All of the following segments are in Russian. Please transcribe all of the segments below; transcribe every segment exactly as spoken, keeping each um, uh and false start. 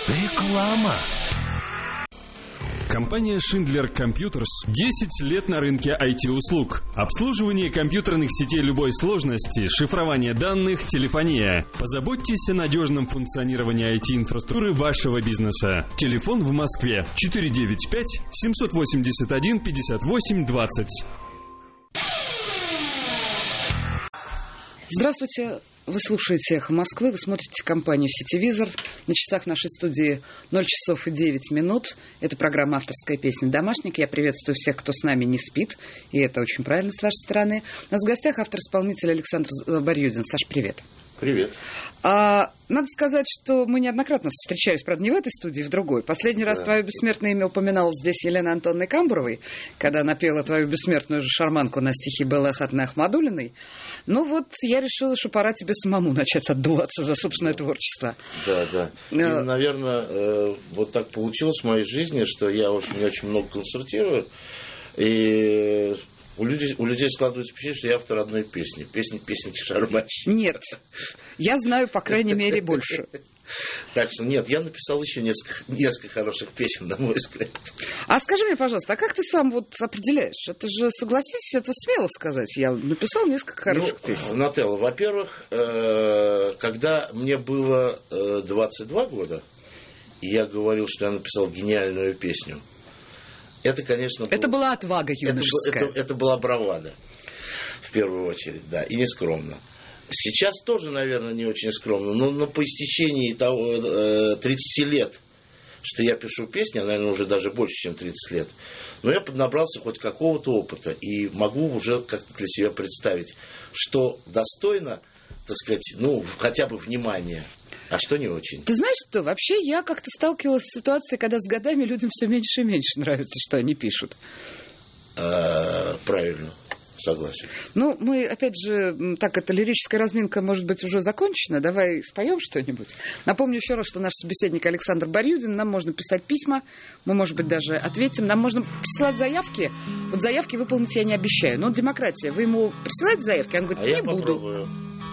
Реклама. Компания Schindler Computers десять лет на рынке ай ти-услуг. Обслуживание компьютерных сетей любой сложности, шифрование данных, телефония. Позаботьтесь о надежном функционировании ай ти-инфраструктуры вашего бизнеса. Телефон в Москве четыре девять пять семь восемь один пятьдесят восемь двадцать. Здравствуйте. Вы слушаете «Эхо Москвы», вы смотрите компанию «Сетевизор». На часах нашей студии ноль часов и девять минут. Это программа «Авторская песня Домашник». Я приветствую всех, кто с нами не спит, и это очень правильно с вашей стороны. У нас в гостях автор-исполнитель Александр Барьюдин. Саш, привет. Привет. А, надо сказать, что мы неоднократно встречались, правда, не в этой студии, в другой. Последний да. раз твое бессмертное имя упоминалось здесь Еленой Антоновной Камбуровой, когда она пела твою бессмертную же шарманку на стихи Беллы Ахатовны Ахмадулиной. Ну вот, я решила, что пора тебе самому начать отдуваться за собственное творчество. Да, да. И, а... наверное, вот так получилось в моей жизни, что я очень-очень много концертирую, и... У людей, у людей складывается впечатление, что я автор одной песни. Песни, песенки Шармач. Нет. Я знаю, по крайней мере, больше. Так что нет, я написал еще несколько, несколько хороших песен, на мой взгляд. А скажи мне, пожалуйста, а как ты сам вот определяешь? Это же, согласись, это смело сказать. Я написал несколько хороших ну, песен. Нателла, во-первых, э, когда мне было э, двадцать два года, и я говорил, что я написал гениальную песню, это, конечно, это было... была отвага юношеская. Это, это, это была бравада, в первую очередь, да, и не скромно. Сейчас тоже, наверное, не очень скромно, но, но по истечении того, э, тридцати лет, что я пишу песни, а, наверное, уже даже больше, чем тридцать лет, но я поднабрался хоть какого-то опыта и могу уже как-то для себя представить, что достойно, так сказать, ну, хотя бы внимания. А что не очень? Ты знаешь что, вообще я как-то сталкивалась с ситуацией, когда с годами людям все меньше и меньше нравится, что они пишут. А, правильно, согласен. Ну, мы, опять же, так, эта лирическая разминка, может быть, уже закончена. Давай споем что-нибудь. Напомню еще раз, что наш собеседник Александр Барьюдин. Нам можно писать письма, мы, может быть, даже ответим. Нам можно присылать заявки. Вот заявки выполнить я не обещаю. Но демократия. Вы ему присылаете заявки? Он говорит, а не я буду. Попробую,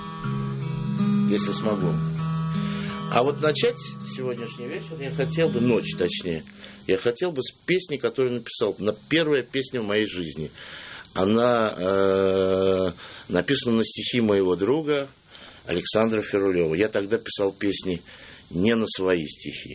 если смогу. А вот начать сегодняшний вечер я хотел бы, ночь точнее, я хотел бы с песни, которую написал, на первая песня в моей жизни. Она э, написана на стихи моего друга Александра Ферулева. Я тогда писал песни не на свои стихи.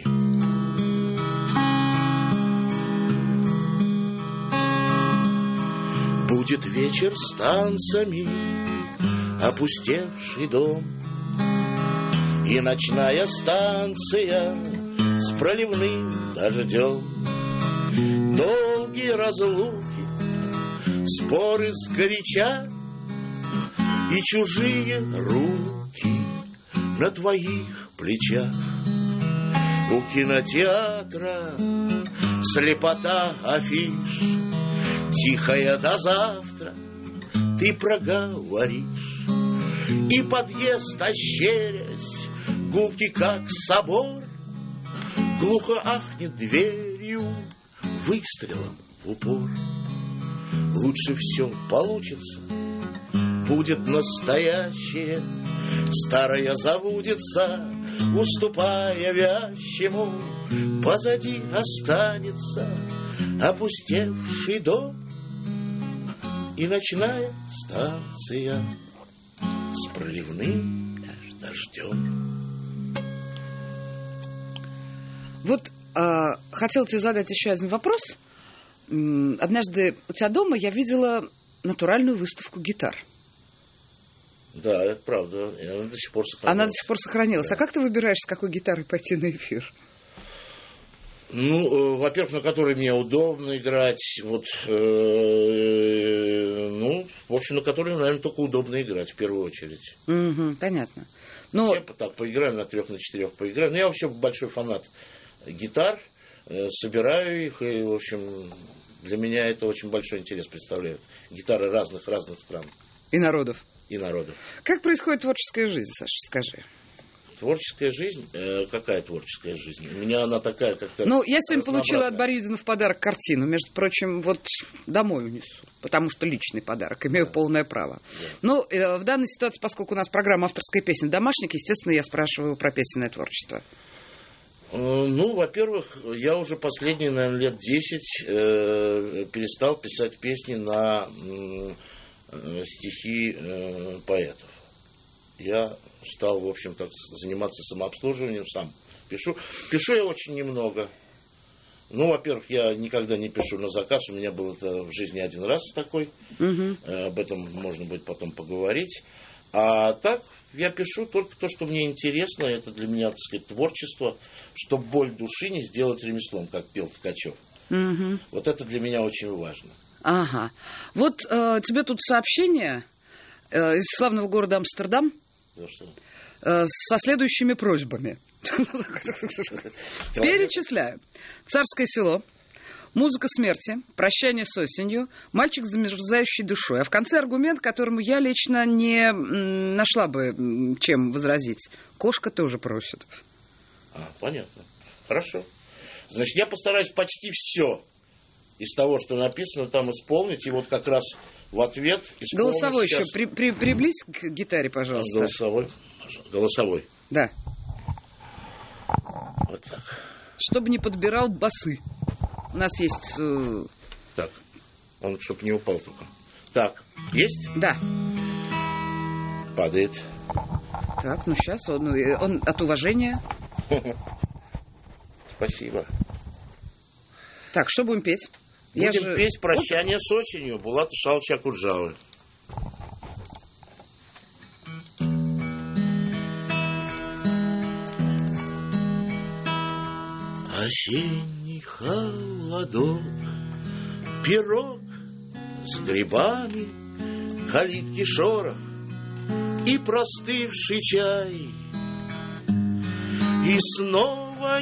Будет вечер с танцами, опустевший дом, и ночная станция с проливным дождем. Долгие разлуки, споры сгоряча, и чужие руки на твоих плечах. У кинотеатра слепота афиш, тихая до завтра ты проговоришь. И подъезд, ощерясь, гулкий как собор, глухо ахнет дверью выстрелом в упор. Лучше все получится, будет настоящее, старое забудется, уступая вязчему. Позади останется опустевший дом и ночная станция с проливным дождем. Вот э, хотела тебе задать еще один вопрос. Однажды у тебя дома я видела натуральную выставку гитар. Да, это правда. Она до сих пор сохранилась. Она до сих пор сохранилась. Да. А как ты выбираешь, с какой гитарой пойти на эфир? Ну, во-первых, на которой мне удобно играть. Вот, э, ну, в общем, на которой, наверное, только удобно играть в первую очередь. Угу, понятно. Но... Все так поиграем на трех, на четырех поиграем. Но я вообще большой фанат гитар, э, собираю их, и, в общем, для меня это очень большой интерес представляют. Гитары разных, разных стран. И народов. И народов. Как происходит творческая жизнь, Саша, скажи? Творческая жизнь? Э, какая творческая жизнь? У меня она такая, как-то... Ну, я сегодня получила от Барьюдина в подарок картину. Между прочим, вот домой унесу. Потому что личный подарок. Имею да. полное право. Да. Ну, э, в данной ситуации, поскольку у нас программа «Авторская песня Домашник», естественно, я спрашиваю про песенное творчество. Ну, во-первых, я уже последние, наверное, лет десять э, перестал писать песни на э, стихи э, поэтов. Я стал, в общем, так заниматься самообслуживанием, сам пишу. Пишу я очень немного. Ну, во-первых, я никогда не пишу на заказ. У меня был это в жизни один раз такой. Угу. Об этом можно будет потом поговорить. А так, я пишу только то, что мне интересно. Это для меня, так сказать, творчество. Чтобы боль души не сделать ремеслом, как пел Ткачев. Угу. Вот это для меня очень важно. Ага. Вот э, тебе тут сообщение э, из славного города Амстердам э, со следующими просьбами. Перечисляю. Царское село, музыка смерти, прощание с осенью, мальчик с замерзающей душой. А в конце аргумент, которому я лично не нашла бы чем возразить. Кошка тоже просит. А, понятно. Хорошо. Значит, я постараюсь почти все из того, что написано, там исполнить. И вот как раз в ответ исполнить. Голосовой сейчас... еще при, при, приблизь к гитаре, пожалуйста. Голосовой. Голосовой. Да. Вот так. Чтобы не подбирал басы. У нас есть... Э... Так, он, чтобы не упал только. Так, есть? Да. Падает. Так, ну сейчас он, он от уважения. Спасибо. Так, что будем петь? Будем Я же... петь «Прощание с осенью» Булата Шалыча Акуджавы. Осенний холодок, пирог с грибами, калитки шорох и простывший чай. И снова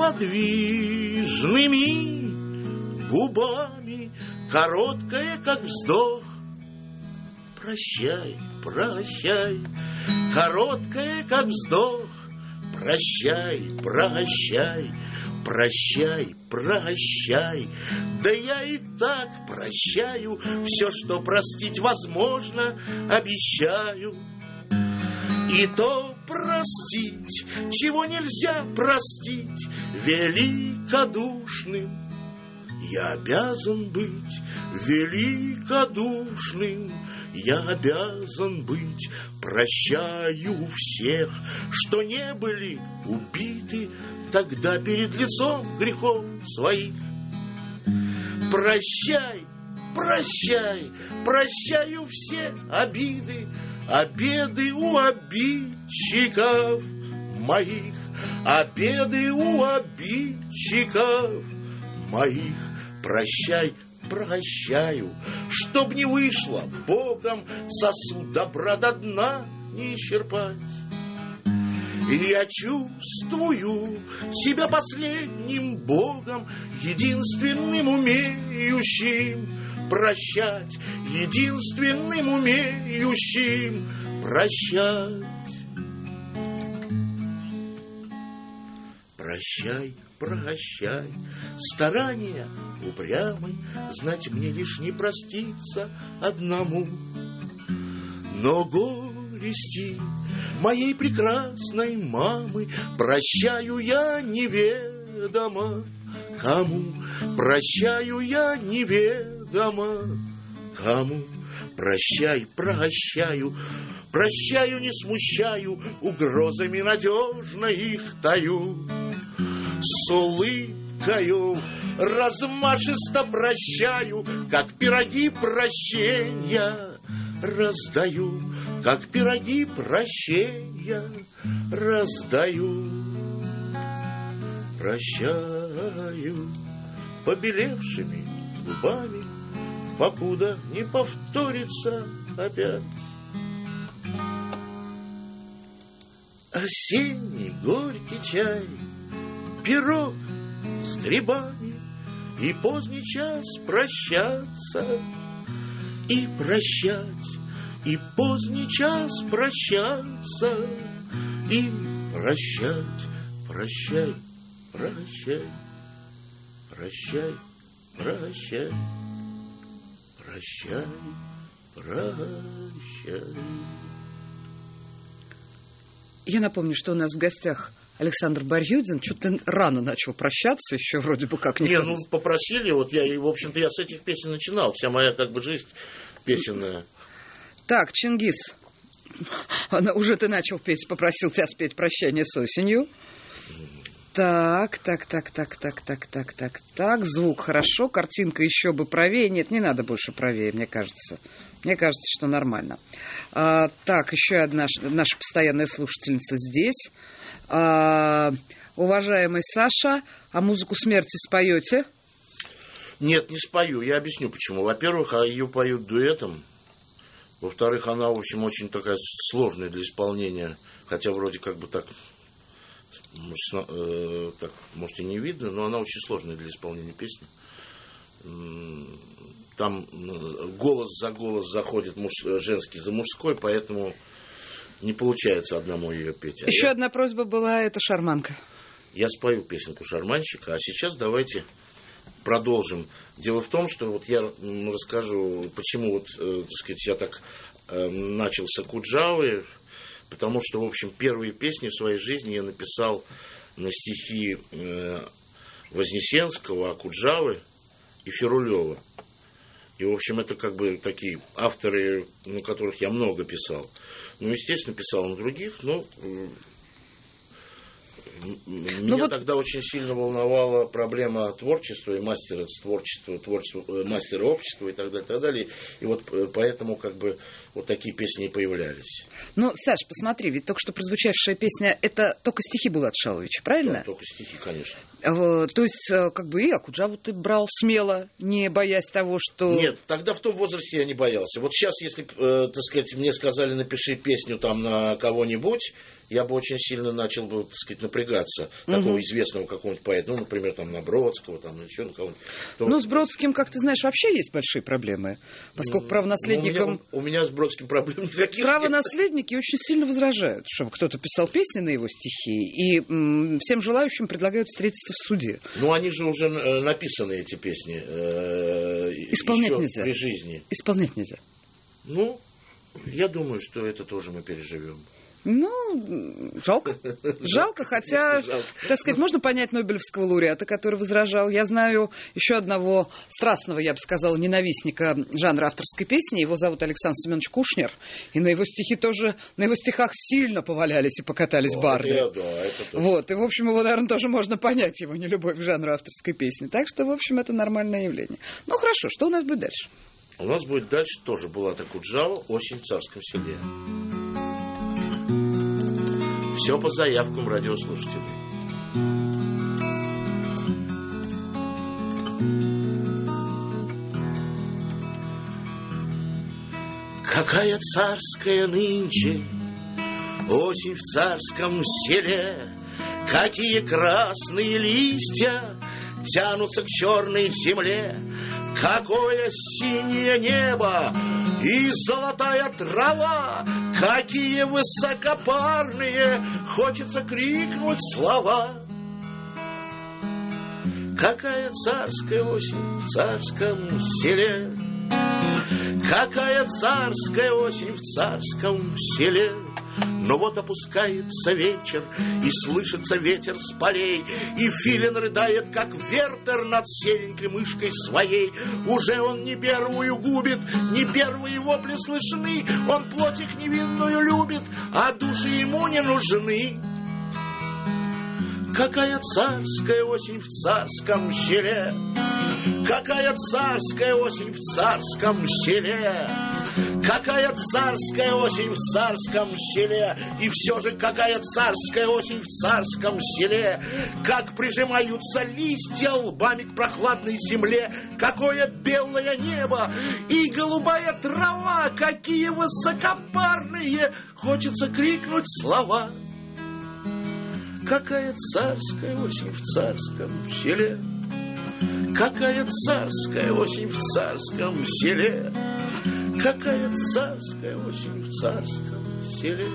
неподвижными губами, короткое, как вздох. Прощай, прощай, короткое, как вздох. Прощай, прощай, прощай, прощай. Да я и так прощаю все, что простить возможно, обещаю. И то простить, чего нельзя простить, великодушным. Я обязан быть великодушным. Я обязан быть, прощаю всех, что не были убиты тогда перед лицом грехов своих. Прощай, прощай, прощаю все обиды, обеды у обидчиков моих, обеды у обидчиков моих. Прощай, прощаю, чтоб не вышло боком сосуд добра до дна не исчерпать. И я чувствую себя последним богом, единственным умеющим прощать, единственным умеющим прощать. Прощай, прощай, старания упрямой, знать мне лишь не проститься одному. Но горести моей прекрасной мамы прощаю я неведомо кому, прощаю я неведомо кому. Прощай, прощаю, прощаю, не смущаю, угрозами надежно их таю. С улыбкою размашисто прощаю, как пироги прощенья раздаю, как пироги прощенья раздаю. Прощаю побелевшими губами, покуда не повторится опять. Осенний горький чай, пирог с грибами, и поздний час прощаться, и прощать, и поздний час прощаться, и прощать. Прощай, прощай, прощай, прощай, прощай, прощай. Я напомню, что у нас в гостях Александр Барьюдин, что-то ты рано начал прощаться, еще вроде бы как не. Ну, попросили, вот я, и, в общем-то, я с этих песен начинал. Вся моя, как бы, жизнь песенная. Так, Чингис, она, уже ты начал петь, попросил тебя спеть «Прощание с осенью». Так, так, так, так, так, так, так, так, так. Звук хорошо, картинка еще бы правее. Нет, не надо больше правее, мне кажется. Мне кажется, что нормально. А, так, еще одна наша постоянная слушательница здесь. А, уважаемый Саша, а музыку смерти споете? Нет, не спою. Я объясню почему. Во-первых, ее поют дуэтом. Во-вторых, она, в общем, очень такая сложная для исполнения. Хотя вроде как бы так, может, э, так, может и не видно, но она очень сложная для исполнения песни. Там голос за голос заходит муж, женский за мужской, поэтому не получается одному ее петь. А Еще я, одна просьба была, это «Шарманка». Я спою песенку «Шарманщика», а сейчас давайте продолжим. Дело в том, что вот я расскажу, почему вот, э, так сказать, я так э, начал с Окуджавы, потому что, в общем, первые песни в своей жизни я написал на стихи э, Вознесенского, Окуджавы и Ферулева. И, в общем, это как бы такие авторы, на которых я много писал. Ну, естественно, писал на других, но э, меня ну, вот... тогда очень сильно волновала проблема творчества и мастера творчества, творчества, мастера общества и так далее, и так далее. И вот поэтому как бы вот такие песни и появлялись. Ну, Саш, посмотри, ведь только что прозвучавшая песня, это только стихи Булата Шаловича, правильно? Да, только стихи, конечно. То есть, как бы и Окуджаву ты брал смело, не боясь того, что... Нет, тогда в том возрасте я не боялся. Вот сейчас, если, э, так сказать, мне сказали, напиши песню там на кого-нибудь, я бы очень сильно начал бы, так сказать, напрягаться. Угу. Такого известного какого-нибудь поэта, ну, например, там на Бродского, там еще на кого-нибудь. То... Ну, с Бродским, как ты знаешь, вообще есть большие проблемы, поскольку правонаследникам... Ну, у, меня, у меня с Бродским проблем никаких нет. Правонаследники очень сильно возражают, чтобы кто-то писал песни на его стихи, и м- всем желающим предлагают встретиться в суде. Ну, они же уже написаны, эти песни, э, Исполнять еще нельзя. При жизни. Исполнять нельзя. Ну, я думаю, что это тоже мы переживем. Ну, жалко. Жалко, хотя, жалко. Так сказать, можно понять Нобелевского лауреата, который возражал. Я знаю еще одного страстного, я бы сказала, ненавистника жанра авторской песни. Его зовут Александр Семенович Кушнер. И на его стихи тоже, на его стихах сильно повалялись и покатались О, барды. Это я, да, это тоже. Вот, и, в общем, его, наверное, тоже можно понять, его нелюбовь к жанру авторской песни. Так что, в общем, это нормальное явление. Ну, хорошо, что у нас будет дальше? У нас будет дальше тоже Булат Окуджава «Осень в царском селе». Все по заявкам радиослушателей. Какая царская нынче осень в царском селе, какие красные листья тянутся к черной земле, какое синее небо и золотая трава, какие высокопарные, хочется крикнуть слова. Какая царская осень в царском селе, какая царская осень в царском селе. Но вот опускается вечер, и слышится ветер с полей, и филин рыдает, как вертер над серенькой мышкой своей. Уже он не первую губит, не первые вопли слышны, он плоть их невинную любит, а души ему не нужны. Какая царская осень в царском селе, какая царская осень в царском селе, какая царская осень в царском селе, и все же какая царская осень в царском селе, как прижимаются листья лбами к прохладной земле, какое белое небо и голубая трава, какие высокопарные, хочется крикнуть слова. Какая царская осень в царском селе, какая царская осень в царском селе, какая царская осень в царском селе.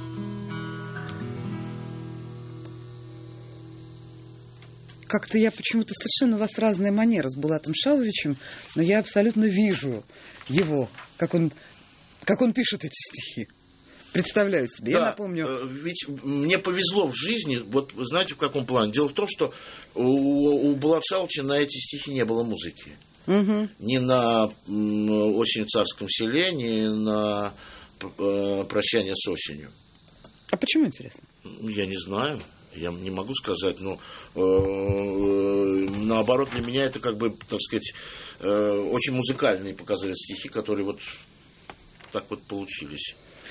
Как-то я почему-то совершенно у вас разная манера с Булатом Шаловичем, но я абсолютно вижу его, как он, как он пишет эти стихи. Представляю себе, да, я напомню. Ведь мне повезло в жизни, вот вы знаете, в каком плане. Дело в том, что у, у Булата Шалыча на эти стихи не было музыки. Угу. Ни на «Осень в царском селе», ни на «Прощание с осенью». А почему, интересно? Я не знаю. Я не могу сказать, но э, наоборот, для меня это, как бы, так сказать, э, очень музыкальные показались стихи, которые вот так вот получились.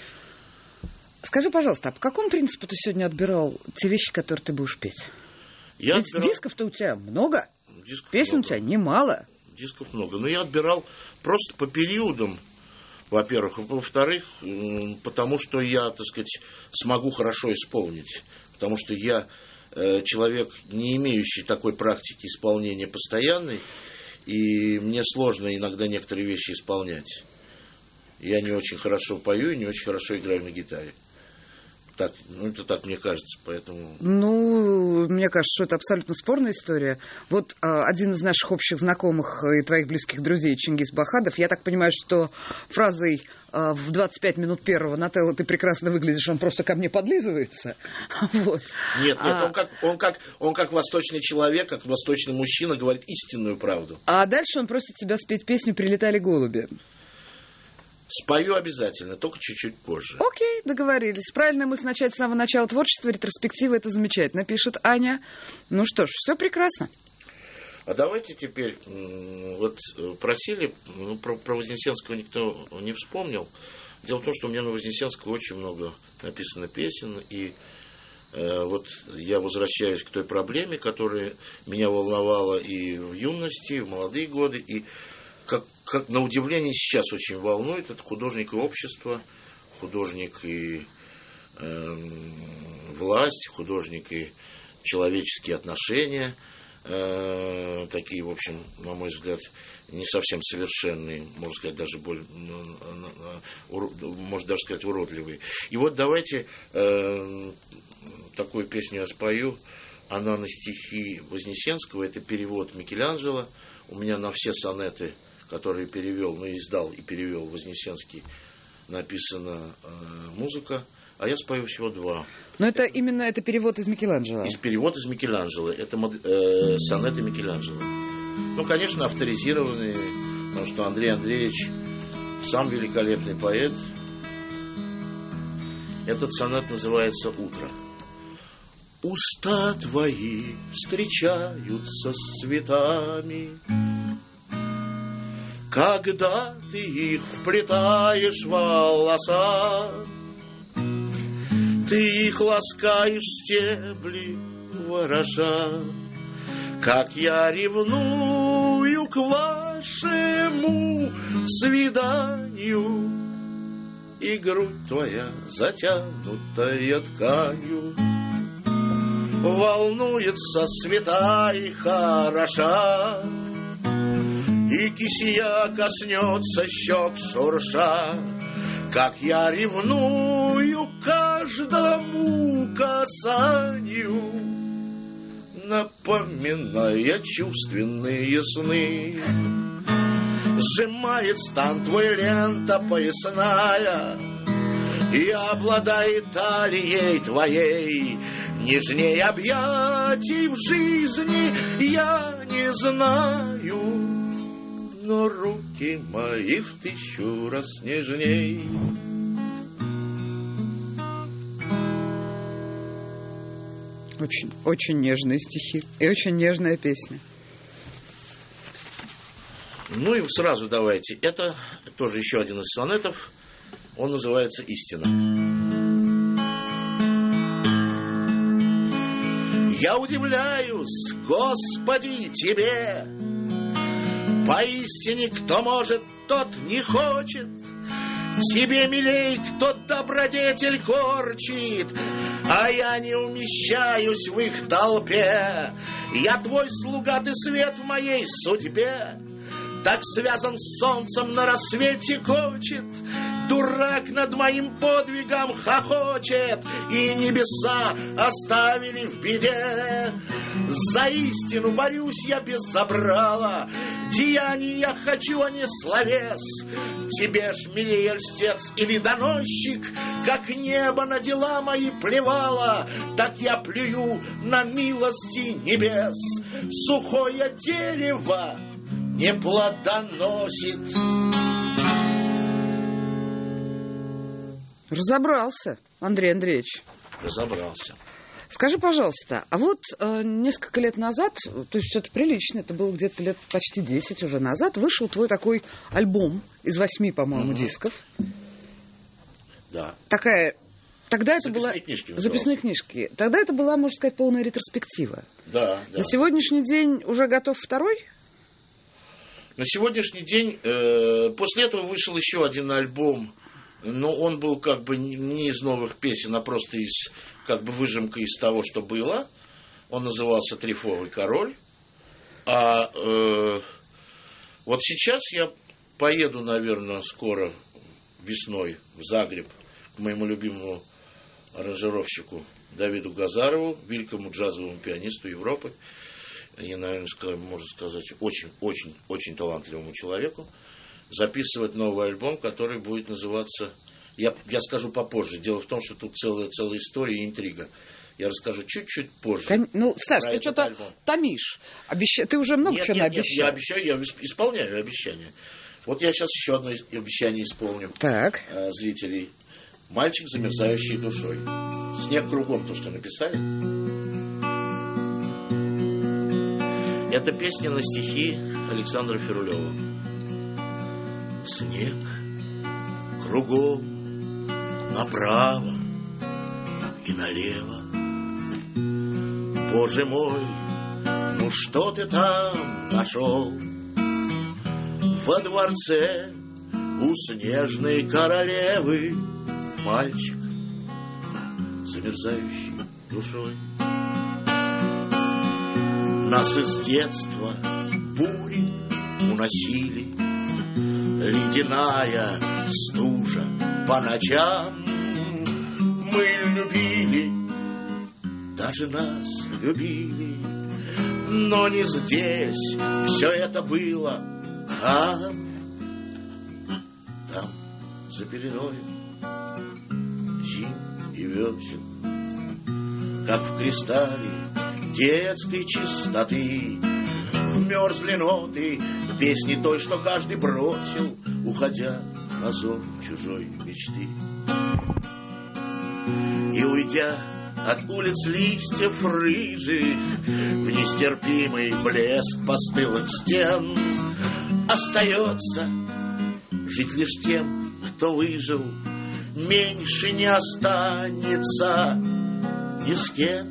Скажи, пожалуйста, а по какому принципу ты сегодня отбирал те вещи, которые ты будешь петь? Я Ведь отбирал... дисков-то у тебя много, дисков песен много. У тебя немало. Дисков много, но я отбирал просто по периодам, во-первых. Во-вторых, потому что я, так сказать, смогу хорошо исполнить. Потому что я э, человек, не имеющий такой практики исполнения постоянной, и мне сложно иногда некоторые вещи исполнять. Я не очень хорошо пою и не очень хорошо играю на гитаре. Так, ну, это так мне кажется, поэтому... Ну, мне кажется, что это абсолютно спорная история. Вот э, один из наших общих знакомых и твоих близких друзей, Чингис Бахадов, я так понимаю, что фразой э, в двадцать пять минут первого «Нателла, ты прекрасно выглядишь», он просто ко мне подлизывается. Вот. Нет, нет, а... он, как, он, как, он как восточный человек, как восточный мужчина говорит истинную правду. А дальше он просит тебя спеть песню «Прилетали голуби». Спою обязательно, только чуть-чуть позже. Окей, договорились. Правильная мысль начать с самого начала творчества, ретроспектива, это замечательно, пишет Аня. Ну что ж, все прекрасно. А давайте теперь, вот просили, ну, про, про Вознесенского никто не вспомнил. Дело в том, что у меня на Вознесенского очень много написано песен, и э, вот я возвращаюсь к той проблеме, которая меня волновала и в юности, и в молодые годы, и как Как на удивление сейчас очень волнует, это художник и общество, художник и э, власть, художник и человеческие отношения, э, такие, в общем, на мой взгляд, не совсем совершенные, можно сказать, даже более, можно даже сказать, уродливые. И вот давайте э, такую песню я спою, она на стихи Вознесенского, это перевод Микеланджело, у меня на все сонеты, который перевел, ну, издал и перевел Вознесенский, написана э, музыка, а я спою всего два. Но это именно это перевод из Микеланджело? Из перевод из Микеланджело. Это э, сонеты Микеланджело. Ну, конечно, авторизированные, потому что Андрей Андреевич сам великолепный поэт. Этот сонет называется «Утро». Уста твои встречаются с цветами, когда ты их вплетаешь в волоса, ты их ласкаешь стебли, ворожа. Как я ревную к вашему свиданию, и грудь твоя, затянутая тканью, волнуется свята и хороша. И кисия коснется щек шурша, как я ревную каждому касанию, напоминая чувственные сны. Сжимает стан твой лента поясная, и обладает талией твоей. Нежней объятий в жизни я не знаю, но руки мои в тысячу раз нежней. Очень, очень нежные стихи и очень нежная песня. Ну и сразу давайте. Это тоже еще один из сонетов. Он называется «Истина». Я удивляюсь, Господи, Тебе. Поистине, кто может, тот не хочет. Тебе милей, кто добродетель корчит, а я не умещаюсь в их толпе. Я твой слуга, ты свет в моей судьбе. Так связан с солнцем, на рассвете кочет. Дурак над моим подвигом хохочет, и небеса оставили в беде. За истину борюсь я без забрала, деяний я хочу, а не словес. Тебе ж милее льстец или доносчик, как небо на дела мои плевало, так я плюю на милости небес. Сухое дерево не плодоносит. Разобрался, Андрей Андреевич. Разобрался. Скажи, пожалуйста, а вот э, несколько лет назад, то есть это прилично, это было где-то лет почти десять уже назад, вышел твой такой альбом из восьми, по-моему, угу. дисков. Да. Такая, тогда это Записные была... книжки Записные книжки. Тогда это была, можно сказать, полная ретроспектива. Да, да. На сегодняшний день уже готов второй? На сегодняшний день, э, после этого вышел еще один альбом, но он был как бы не из новых песен, а просто из, как бы выжимка из того, что было. Он назывался «Трифовый король». А э, вот сейчас я поеду, наверное, скоро весной в Загреб к моему любимому аранжировщику Давиду Газарову, великому джазовому пианисту Европы. И, наверное, можно сказать, очень-очень-очень талантливому человеку, записывать новый альбом, который будет называться... Я, я скажу попозже. Дело в том, что тут целая, целая история и интрига. Я расскажу чуть-чуть позже. Кон... Ну, Саш, ты что-то альбом. Томишь. Обещ... Ты уже много нет, чего нет, наобещал. Нет, я обещаю, я исполняю обещания. Вот я сейчас еще одно обещание исполню. Так. Э, зрителей. «Мальчик, замерзающий душой». «Снег кругом», то, что написали. Это песня на стихи Александра Ферулева. Снег кругом, направо и налево. Боже мой, ну что ты там нашел? Во дворце у снежной королевы мальчик, замерзающий душой. Нас из детства бури уносили, ледяная стужа по ночам. Мы любили, даже нас любили, но не здесь все это было, там, там, за пеленой зим и весен, как в кристалле детской чистоты вмерзли ноты песни той, что каждый бросил, уходя на зов чужой мечты. И уйдя от улиц листьев рыжих в нестерпимый блеск постылых стен, остается жить лишь тем, кто выжил, меньше не останется ни с кем.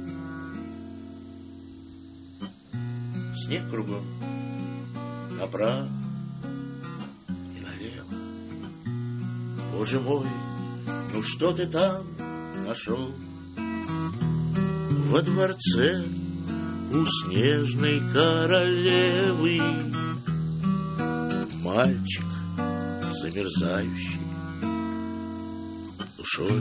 Снег кругом, направо и налево. Боже мой, ну что ты там нашел? Во дворце у снежной королевы мальчик, замерзающий душой.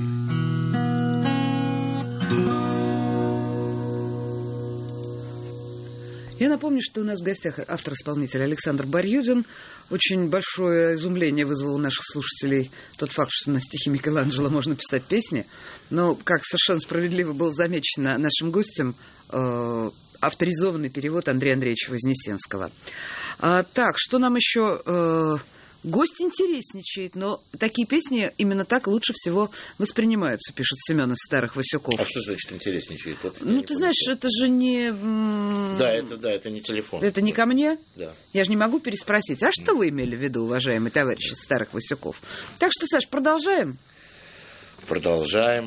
Я напомню, что у нас в гостях автор-исполнитель Александр Барьюдин. Очень большое изумление вызвал у наших слушателей тот факт, что на стихи Микеланджело можно писать песни. Но, как совершенно справедливо было замечено нашим гостем, э, авторизованный перевод Андрея Андреевича Вознесенского. А, так, что нам еще... Э, гость интересничает, но такие песни именно так лучше всего воспринимаются, пишет Семен из Старых Васюков. А что значит интересничает? Вот ну, ты знаешь, это же не... Да, это, да, это не телефон. Это не ко мне? Да. Я же не могу переспросить. А что вы имели в виду, уважаемые товарищи из Старых Васюков? Так что, Саш, продолжаем? Продолжаем.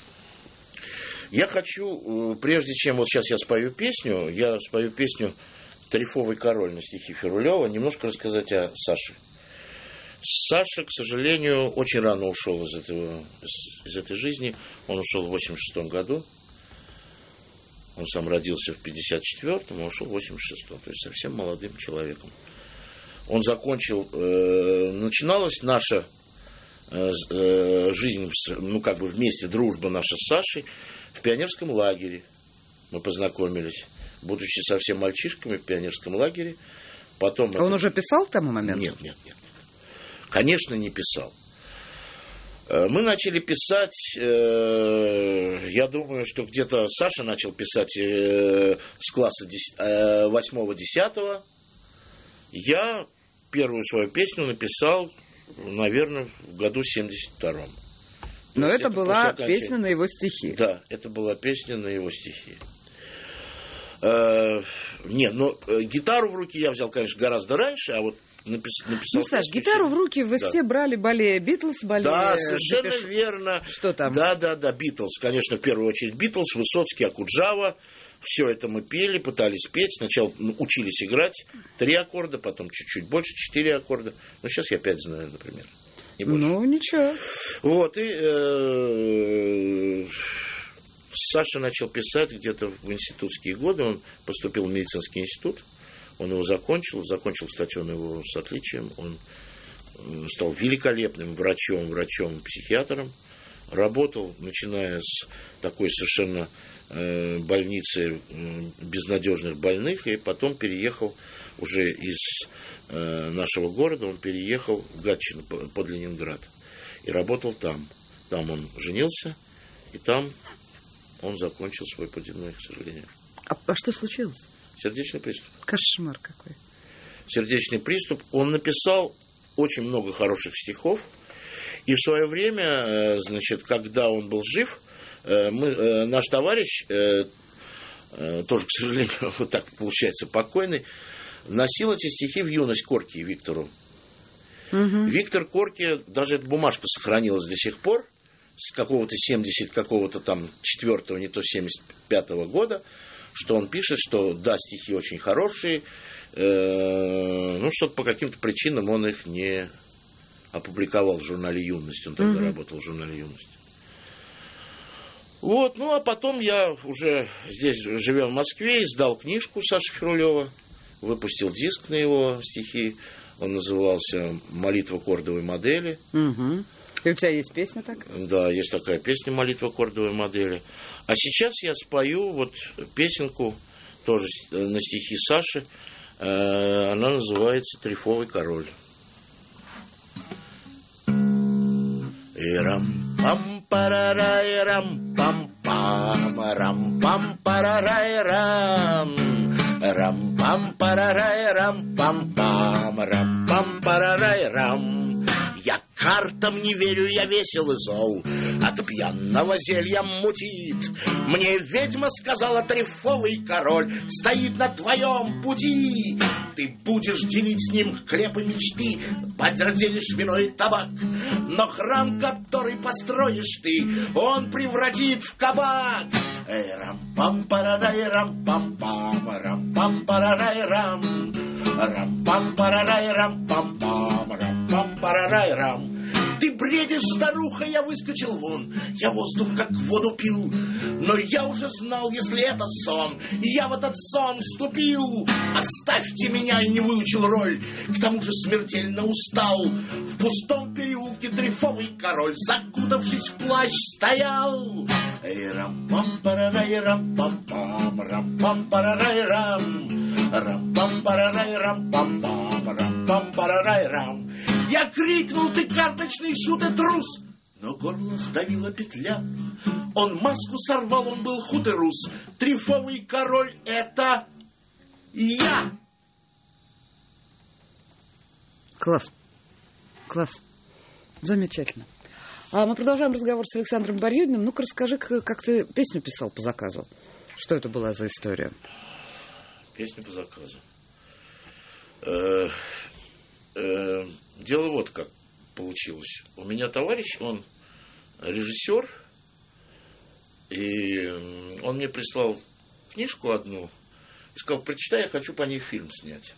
Я хочу, прежде чем вот сейчас я спою песню, я спою песню «Трифовый король» на стихи Ферулева, немножко рассказать о Саше. Саша, к сожалению, очень рано ушел из, этого, из этой жизни. Он ушел в восемьдесят шестом году. Он сам родился в пятьдесят четвёртом, а ушел в восемьдесят шестом, то есть совсем молодым человеком. Он закончил... Э, начиналась наша э, э, жизнь, ну, как бы вместе, дружба наша с Сашей в пионерском лагере. Мы познакомились. Будучи совсем мальчишками в пионерском лагере, Потом а он уже писал к тому моменту? Нет, нет, нет. Конечно, не писал. Мы начали писать, э, я думаю, что где-то Саша начал писать э, с класса восьмого-десятого. Я первую свою песню написал, наверное, в году семьдесят втором. Но это, это была песня на его стихи. Да, это была песня на его стихи. Э, нет, но э, гитару в руки я взял, конечно, гораздо раньше, а вот Напис, написал. Ну, Саш, гитару в руки вы да. все брали, болея Битлз, болея... Да, совершенно Депеш... верно. Что там? Да, да, да, Битлз. Конечно, в первую очередь Битлз, Высоцкий, Окуджава. Все это мы пели, пытались петь. Сначала учились играть три аккорда, потом чуть-чуть больше, четыре аккорда. Но сейчас я пять знаю, например. Не больше. Ну, ничего. Вот, и э, Саша начал писать где-то в институтские годы. Он поступил в медицинский институт. Он его закончил, закончил, кстати, он его с отличием, он стал великолепным врачом, врачом-психиатром, работал, начиная с такой совершенно э, больницы э, безнадежных больных, и потом переехал уже из э, нашего города, он переехал в Гатчину под Ленинград и работал там. Там он женился, и там он закончил свой путь земной, к сожалению. А, а что случилось? Сердечный приступ. Кошмар какой. Сердечный приступ. Он написал очень много хороших стихов. И в свое время, значит, когда он был жив, мы, наш товарищ, тоже, к сожалению, вот так получается, покойный, носил эти стихи в юность Корки Виктору. Угу. Виктор Корки, даже эта бумажка сохранилась до сих пор, с какого-то семьдесят, какого-то там четвертого, не то семьдесят пятого года, что он пишет, что да, стихи очень хорошие, э, ну, что по каким-то причинам он их не опубликовал в журнале «Юность». Он тогда mm-hmm. работал в журнале «Юность». Вот, ну, а потом я уже здесь, живя в Москве, издал книжку Саши Хрулева, выпустил диск на его стихи, он назывался «Молитва кордовой модели». Mm-hmm. И у тебя есть песня так? Да, есть такая песня «Молитва кордовой модели». А сейчас я спою вот песенку, тоже на стихи Саши. Она называется «Трефовый король». Рам-пам-парарай-рам-пам-пам, рам-пам-парарай-рам, рам-пам-парарай-рам-пам-пам, рам-пам-парарай-рам. Я картам не верю, я весел и зол, от пьяного зелья мутит. Мне ведьма сказала, трефовый король стоит на твоем пути. Ты будешь делить с ним хлеб и мечты, подразделишь вино и табак, но храм, который построишь ты, он превратит в кабак. Эй, рам-пам-парарай, рам-пам-пам, рам-пам-парарай-рам, рам-пам-парарай, рам-пам-пам, рам-пам-парарай-рам. Ты бредишь, старуха, я выскочил вон, я воздух как воду пил, но я уже знал, если это сон, я в этот сон вступил. Оставьте меня, и не выучил роль, к тому же смертельно устал. В пустом переулке трефовый король, закутавшись в плащ, стоял. Эй, рам-пам-парарай, рам-пам-пам, рам-пам-парарай-рам, рам-пам-парарай, рам-пам-пам, рам-пам-парарай-рам. Я крикнул, ты карточный шут и трус, но горло сдавила петля. Он маску сорвал, он был худ и рус. Трефовый король — это я. Класс. Класс. Замечательно. А мы продолжаем разговор с Александром Барьюдиным. Ну-ка, расскажи, как ты песню писал по заказу. Что это была за история? Песня по заказу. Э, э, дело вот как получилось. У меня товарищ, он режиссер, и он мне прислал книжку одну и сказал, прочитай, я хочу по ней фильм снять.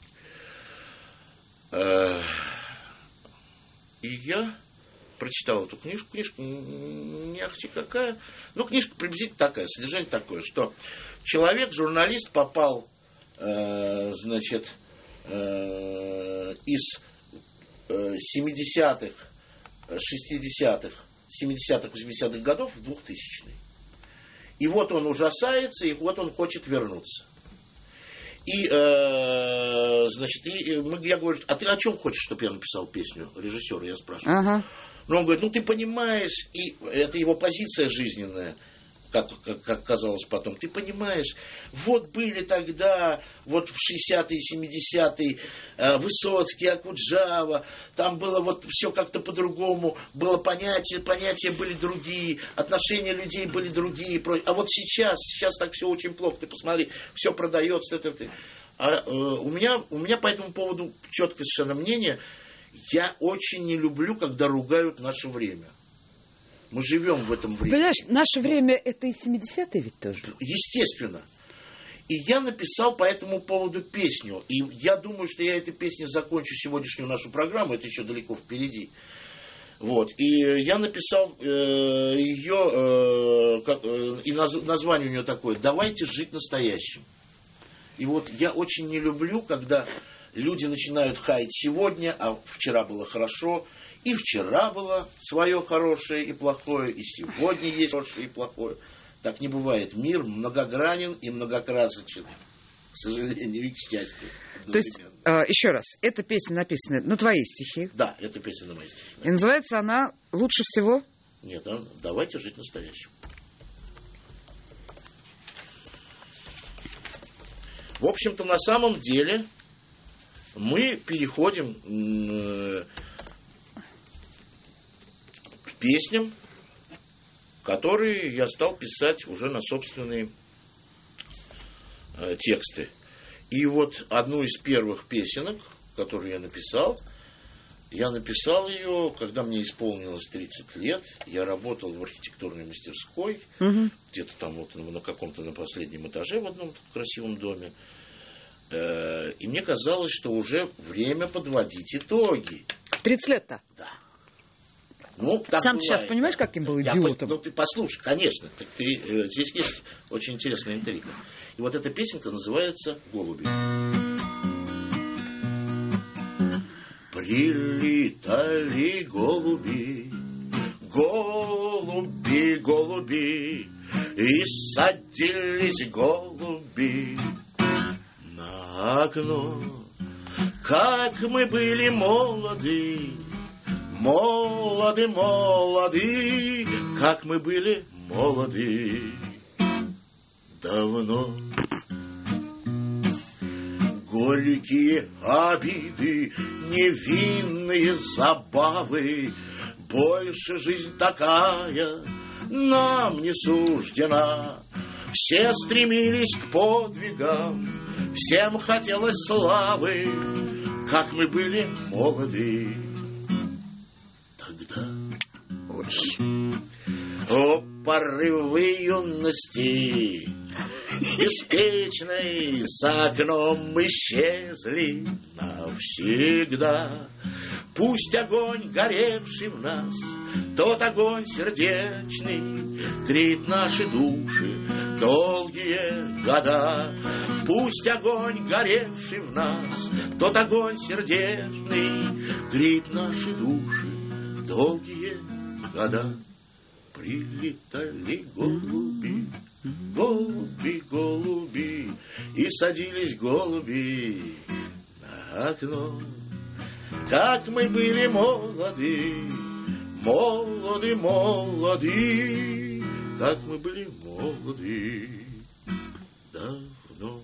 Э, и я прочитал эту книжку. Книжка не ахти какая. Ну, книжка приблизительно такая, содержание такое, что человек, журналист, попал, э, значит, э, из э, семидесятых, шестидесятых, семидесятых, восьмидесятых годов в двухтысячные. И вот он ужасается, и вот он хочет вернуться. И, э, значит, и, мы, я говорю, а ты о чем хочешь, чтобы я написал песню режиссера, я спрашиваю. Ага. Но он говорит, ну ты понимаешь, и это его позиция жизненная, как, как, как казалось потом, ты понимаешь, вот были тогда, вот в шестидесятые, семидесятые, э, Высоцкий, Акуджава, там было вот все как-то по-другому, было понятие, понятия были другие, отношения людей были другие, а вот сейчас, сейчас так все очень плохо, ты посмотри, все продается, это, это. А э, у меня, у меня по этому поводу четкое совершенно мнение, я очень не люблю, когда ругают наше время. Мы живем в этом времени. Понимаешь, наше время это и семидесятые ведь тоже. Естественно. И я написал по этому поводу песню. И я думаю, что я этой песней закончу сегодняшнюю нашу программу. Это еще далеко впереди. Вот. И я написал э, ее, э, как, э, и наз, название у нее такое «Давайте жить настоящим». И вот я очень не люблю, когда люди начинают хаять сегодня, а вчера было хорошо. И вчера было свое хорошее и плохое, и сегодня есть хорошее и плохое. Так не бывает. Мир многогранен и многокрасочен. К сожалению и к счастью. То есть, э, еще раз, эта песня написана на твои стихи? Да, эта песня на мои стихи. И называется она «Лучше всего»? Нет, а «Давайте жить настоящим». В общем-то, на самом деле, мы переходим э, к песням, которые я стал писать уже на собственные э, тексты. И вот одну из первых песенок, которую я написал, я написал ее, когда мне исполнилось тридцать лет. Я работал в архитектурной мастерской, угу. где-то там вот на, на каком-то на последнем этаже в одном красивом доме. Э, и мне казалось, что уже время подводить итоги. тридцать лет-то? Да. Ну, сам ты сейчас понимаешь, каким был идиотом? Я, ну, ты послушай, конечно. Так ты, э, здесь есть очень интересная интрига. И вот эта песенка называется «Голуби». Прилетали голуби, голуби, голуби, и садились голуби на окно. Как мы были молоды, молоды, молоды, как мы были молоды давно. Горькие обиды, невинные забавы, больше жизнь такая нам не суждена. Все стремились к подвигам, всем хотелось славы, как мы были молоды тогда. Ой. О, порывы юности беспечной за окном исчезли навсегда. Пусть огонь, горевший в нас, тот огонь сердечный, греет наши души долгие года. Пусть огонь, горевший в нас, тот огонь сердечный, греет наши души долгие года. Прилетали голуби, голуби, голуби, и садились голуби на окно. Как мы были молоды, молоды, молоды, как мы были молоды давно.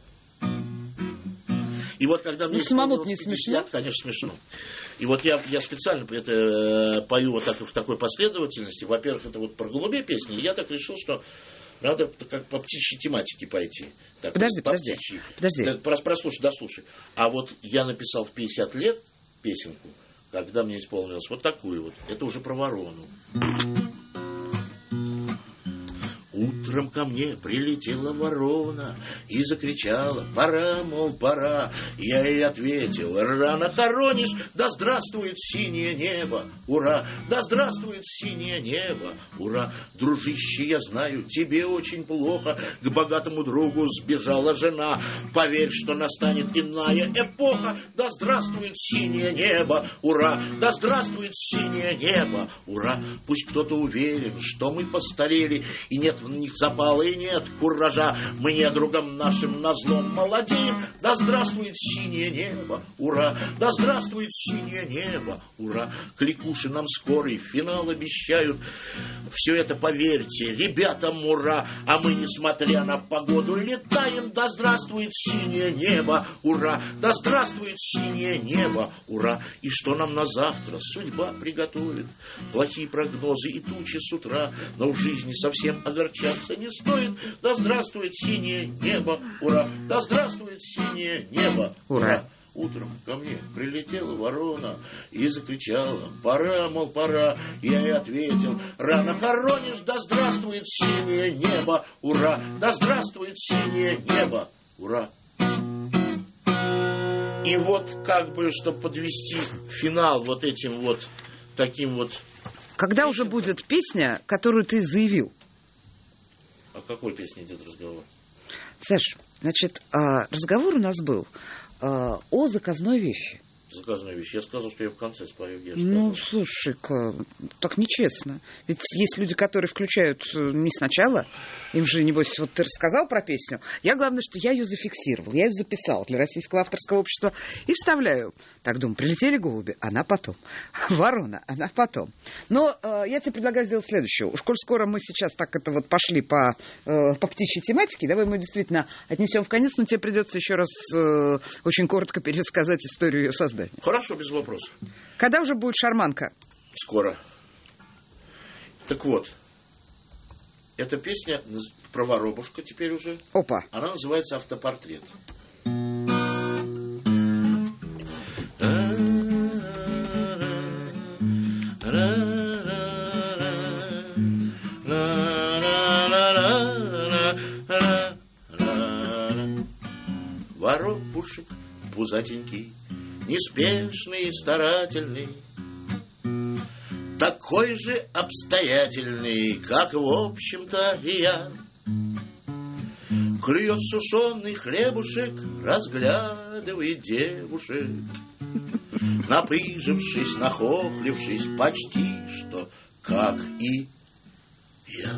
И вот когда мне самому не пятьдесят, смешно? Конечно, смешно. И вот я, я специально это э, пою вот так, в такой последовательности. Во-первых, это вот про голубей песни. И я так решил, что надо как по птичьей тематике пойти. Так, подожди, по подожди. птичьей. подожди. Да, прослушай, дослушай. А вот я написал в пятьдесят лет песенку, когда мне исполнилось вот такую вот. Это уже про ворону. Утром ко мне прилетела ворона и закричала: пора, мол, пора. Я ей ответил: рано хоронишь, да здравствует синее небо, ура, да здравствует синее небо, ура. Дружище, я знаю, тебе очень плохо, к богатому другу сбежала жена. Поверь, что настанет иная эпоха, да здравствует синее небо, ура, да здравствует синее небо, ура. Пусть кто-то уверен, что мы постарели, и нет в них запала и нет куража. Мы недругам нашим назлом молодеем. Да здравствует синее небо, ура! Да здравствует синее небо, ура! Кликуши нам скорый финал обещают. Все это, поверьте, ребятам ура! А мы, несмотря на погоду, летаем. Да здравствует синее небо, ура! Да здравствует синее небо, ура! И что нам на завтра судьба приготовит? Плохие прогнозы и тучи с утра, но в жизни совсем огорчаться не стоит. Да здравствует синее небо, ура! Да здравствует синее небо, ура! ура. Утром ко мне прилетела ворона и закричала: пора, мол, пора. Я ей ответил: рано хоронишь. Да здравствует синее небо, ура! Да здравствует синее небо, ура! И вот, как бы, чтобы подвести финал вот этим вот таким вот... Когда уже будет песня, которую ты заявил? О какой песне идет разговор? Саш, значит, разговор у нас был о заказной вещи. Заказной вещи. Я сказал, что я в конце спою. Я ну, слушай-ка, так нечестно. Ведь есть люди, которые включают не сначала. Им же, небось, вот ты рассказал про песню. Я, главное, что я ее зафиксировал. Я ее записал для Российского авторского общества и вставляю. Так, думаю, прилетели голуби, она потом. Ворона, она потом. Но э, я тебе предлагаю сделать следующее. Уж коль скоро мы сейчас так это вот пошли по, э, по птичьей тематике, давай мы действительно отнесем в конец, но тебе придется еще раз э, очень коротко пересказать историю ее создания. Хорошо, без вопросов. Когда уже будет шарманка? Скоро. Так вот, эта песня про воробушка теперь уже. Опа. Она называется «Автопортрет». Воробушек пузатенький, неспешный и старательный, такой же обстоятельный, как, в общем-то, и я. Клюет сушеный хлебушек, разглядывает девушек, напыжившись, нахохлившись, почти что, как и я.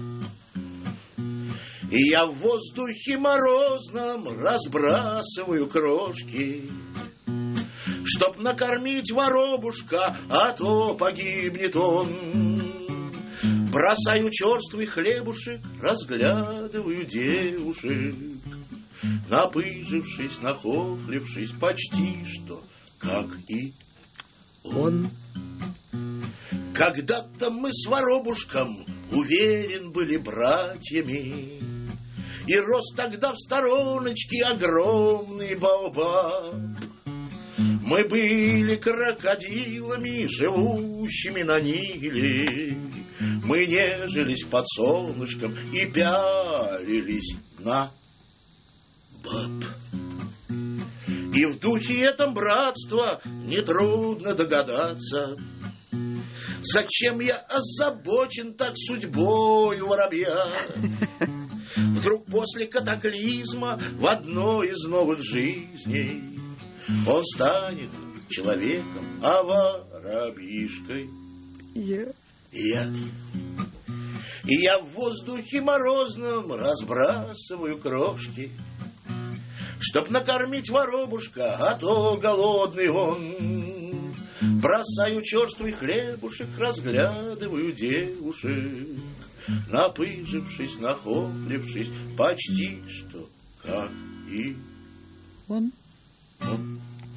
И я в воздухе морозном разбрасываю крошки, чтоб накормить воробушка, а то погибнет он. Бросаю черствый хлебушек, разглядываю девушек, напыжившись, нахохлившись, почти что, как и он. Когда-то мы с воробушком, уверен, были братьями, и рос тогда в стороночке огромный баобаб. Мы были крокодилами, живущими на Ниле. Мы нежились под солнышком и пялились на баб. И в духе этом братства нетрудно догадаться, зачем я озабочен так судьбой воробья. Вдруг после катаклизма в одной из новых жизней он станет человеком, а воробьишкой я. я. И я в воздухе морозном разбрасываю крошки, чтоб накормить воробушка, а то голодный он. Бросаю черствый хлебушек, разглядываю девушек, напыжившись, нахохлившись, почти что, как и он. он.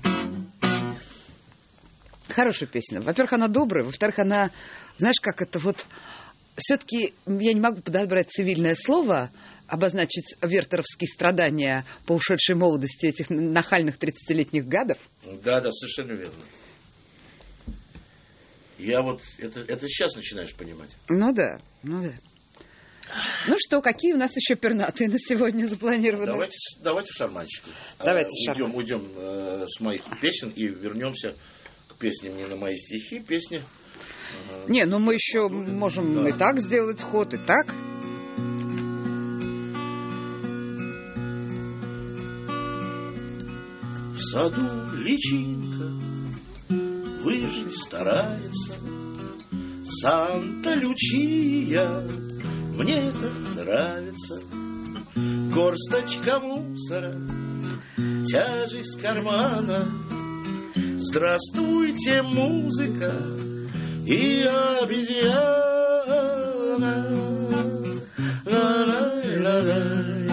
Хорошая песня. Во-первых, она добрая. Во-вторых, она, знаешь, как это вот... Все-таки я не могу подобрать цивильное слово, обозначить вертеровские страдания по ушедшей молодости этих нахальных тридцатилетних гадов. Да, да, совершенно верно. Я вот... Это, это сейчас начинаешь понимать. Ну да, ну да. Ну что, какие у нас еще пернатые на сегодня запланированы? Давайте, давайте шарманщики. Давайте а, шарман. Уйдем, уйдем э, с моих песен и вернемся к песням не на мои стихи, песни. Э, не, ну мы еще можем да. и так сделать ход, и так. В саду личинка выжить старается, Санта Лючия мне это нравится. Горсточка мусора, тяжесть кармана. Здравствуйте, музыка и обезьяна. Ла-лай-ла-лай,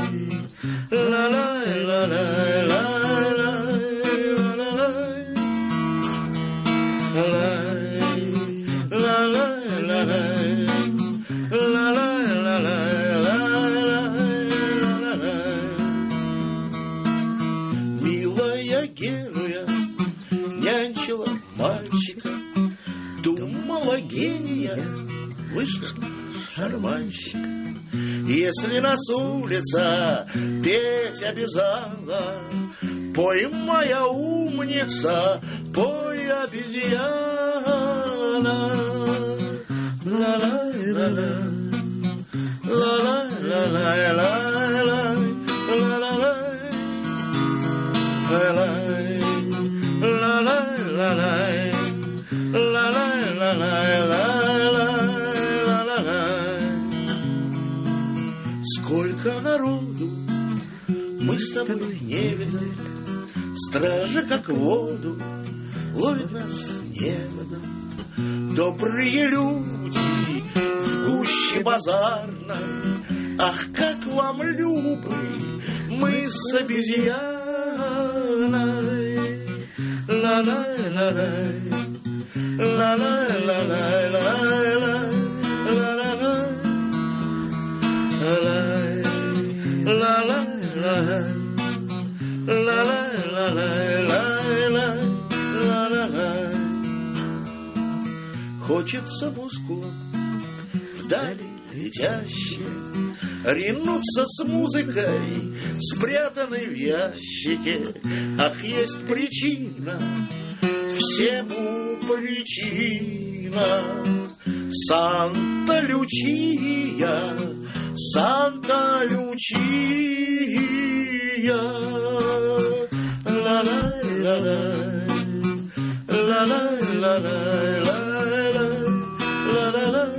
милая Генуя нянчила мальчика, думала гения, вышла шарманщик. Если нас улица петь обязала, пой, моя умница, пой, обезьяна. Ла-ла-ла-ла, ла-ла-ла-ла-ла, ла-ла-ла, сколько народу мы с тобой не видали, стража как воду ловит нас неводом. Добрые люди в гуще базарной, ах, как вам любы мы с обезьяной. Ла-ла-ла-лай, ла-ла-ла-лай-лай-лай, ла-ла-ла, ла-ла-ла-лай, ла-ла-ла-лай-лай, ла-ла-ла. Хочется мускула вдали летящие, ринуться с музыкой, спрятанной в ящике. Ах, есть причина, всему причина. Санта-Лючия, Санта-Лючия. Ла-ла-ла-ла, ла-ла-ла-ла-ла, ла-ла-ла.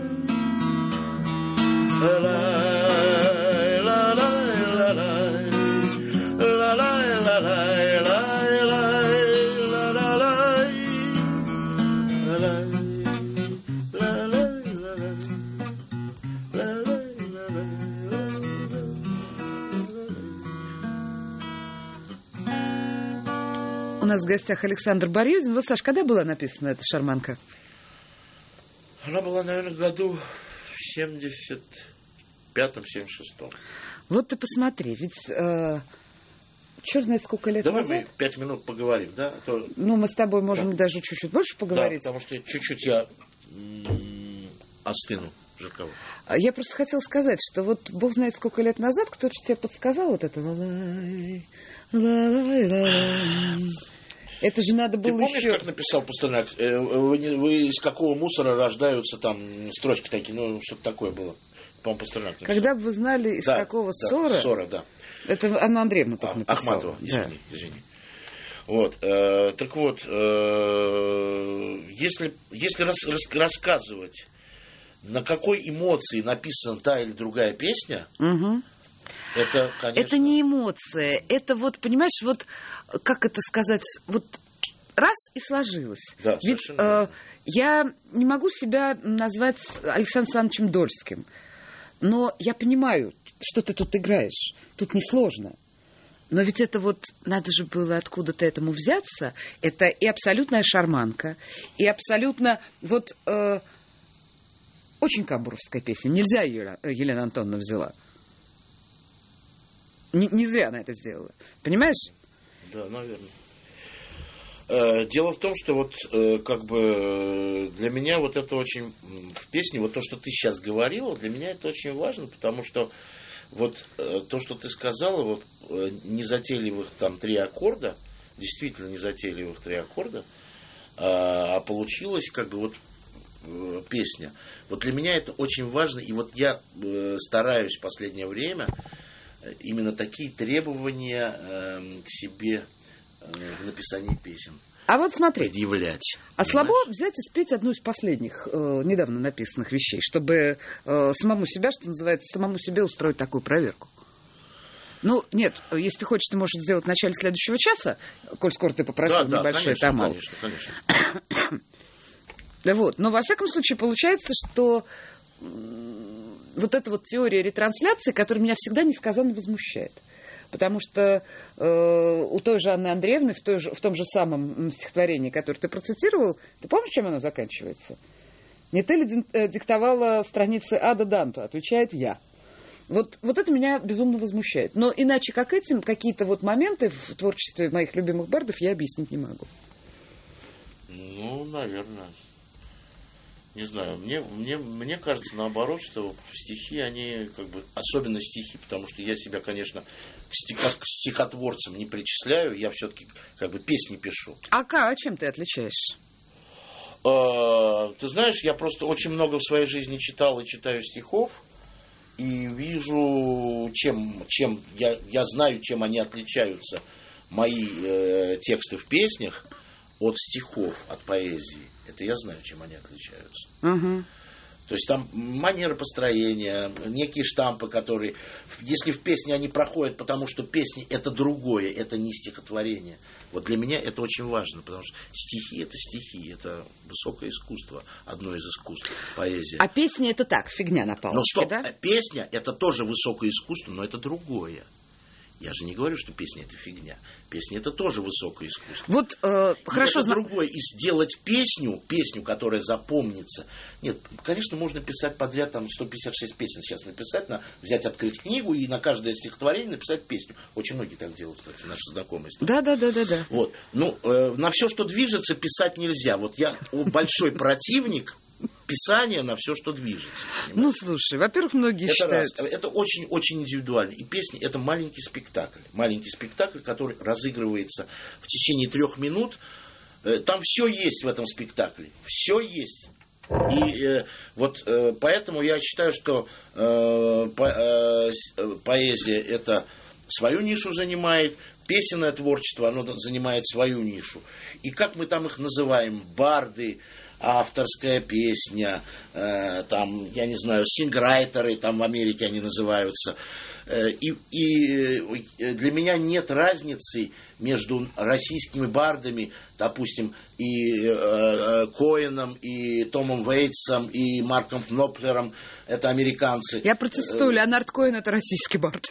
У нас в гостях Александр Барьюзин. Вот, Саш, когда была написана эта шарманка? Она была, наверное, в году в семьдесят пятом семьдесят шестом. Вот ты посмотри, ведь э, черт знает сколько лет Давай назад. мы пять минут поговорим, да? А то... Ну, мы с тобой можем да. даже чуть-чуть больше поговорить. Да, потому что чуть-чуть я м- остыну. Жиркова. Я просто хотела сказать, что вот Бог знает сколько лет назад кто-то тебе подсказал вот это. Это же надо было. Ты помнишь, еще... как написал Пастернак? Вы, не, вы из какого мусора рождаются там строчки такие, ну, что-то такое было. По-моему, Пастернак написал. Когда бы вы знали, из да, какого да, ссора. Ссора, да. Это Анна Андреевна только а, написала. Ахматова, извини, да. извини. Вот, э, так вот, э, если, если рас, рас, рассказывать, на какой эмоции написана та или другая песня, угу. это, конечно... Это не эмоция, это вот, понимаешь, вот, как это сказать, вот раз и сложилось. Да, ведь э, я не могу себя назвать Александром Александровичем Дольским, но я понимаю, что ты тут играешь, тут несложно. Но ведь это вот, надо же было откуда-то этому взяться, это и абсолютная шарманка, и абсолютно, вот... Э, очень камбуровская песня. Нельзя ее Елена Антоновна взяла. Не, не зря она это сделала. Понимаешь? Да, наверное. Дело в том, что вот как бы для меня вот это очень в песне, вот то, что ты сейчас говорила, для меня это очень важно, потому что вот то, что ты сказала, вот незатейливых там три аккорда, действительно незатейливых три аккорда, а получилось как бы вот песня. Вот для меня это очень важно, и вот я э, стараюсь в последнее время именно такие требования э, к себе э, в написании песен. А вот смотри, предъявлять. А слабо взять и спеть одну из последних э, недавно написанных вещей, чтобы э, самому себя, что называется, самому себе устроить такую проверку. Ну, нет, если ты хочешь, ты можешь сделать в начале следующего часа, коль скоро ты попросил да, небольшой да, тамал. конечно, конечно. Да вот, но во всяком случае получается, что вот эта вот теория ретрансляции, которая меня всегда несказанно возмущает. Потому что э, у той же Анны Андреевны в, той же, в том же самом стихотворении, которое ты процитировал, ты помнишь, чем оно заканчивается? Не ты ли диктовала страницы Ада Данту? Отвечает я. Вот, вот это меня безумно возмущает. Но иначе как этим какие-то вот моменты в творчестве моих любимых бардов я объяснить не могу. Ну, наверное. Не знаю, мне, мне, мне кажется, наоборот, что стихи, они как бы, особенно стихи, потому что я себя, конечно, к, стих, к стихотворцам не причисляю, я все-таки как бы песни пишу. А, как, а чем ты отличаешь? А, ты знаешь, я просто очень много в своей жизни читал и читаю стихов, и вижу, чем, чем я, я знаю, чем они отличаются, мои э, тексты в песнях, от стихов, от поэзии. Это я знаю, чем они отличаются. Угу. То есть там манера построения, некие штампы, которые, если в песне они проходят, потому что песни это другое, это не стихотворение. Вот для меня это очень важно, потому что стихи это стихи, это высокое искусство, одно из искусств, поэзия. А песня это так, фигня на палочке, но стоп, да? Песня это тоже высокое искусство, но это другое. Я же не говорю, что песня это фигня. Песня это тоже высокое искусство. Вот э, хорошо. Это другое. И сделать песню, песню, которая запомнится. Нет, конечно, можно писать подряд там сто пятьдесят шесть песен сейчас написать, на, взять, открыть книгу и на каждое стихотворение написать песню. Очень многие так делают, кстати, наши знакомые. Да, да, да, да, да. Вот. Ну, э, на все, что движется, писать нельзя. Вот я большой противник писание на все, что движется. Понимаете? Ну, слушай, во-первых, многие это считают... Раз. Это очень-очень индивидуально. И песни – это маленький спектакль. Маленький спектакль, который разыгрывается в течение трех минут. Там все есть в этом спектакле. Все есть. И э, вот э, поэтому я считаю, что э, по, э, поэзия – это свою нишу занимает, песенное творчество, оно занимает свою нишу. И как мы там их называем? Барды, авторская песня, э, там, я не знаю, синграйтеры, там в Америке они называются. Э, и, и для меня нет разницы между российскими бардами, допустим, и э, Коэном, и Томом Вейтсом, и Марком Кноплером, это американцы. Я протестую, Леонард Коэн это российский бард.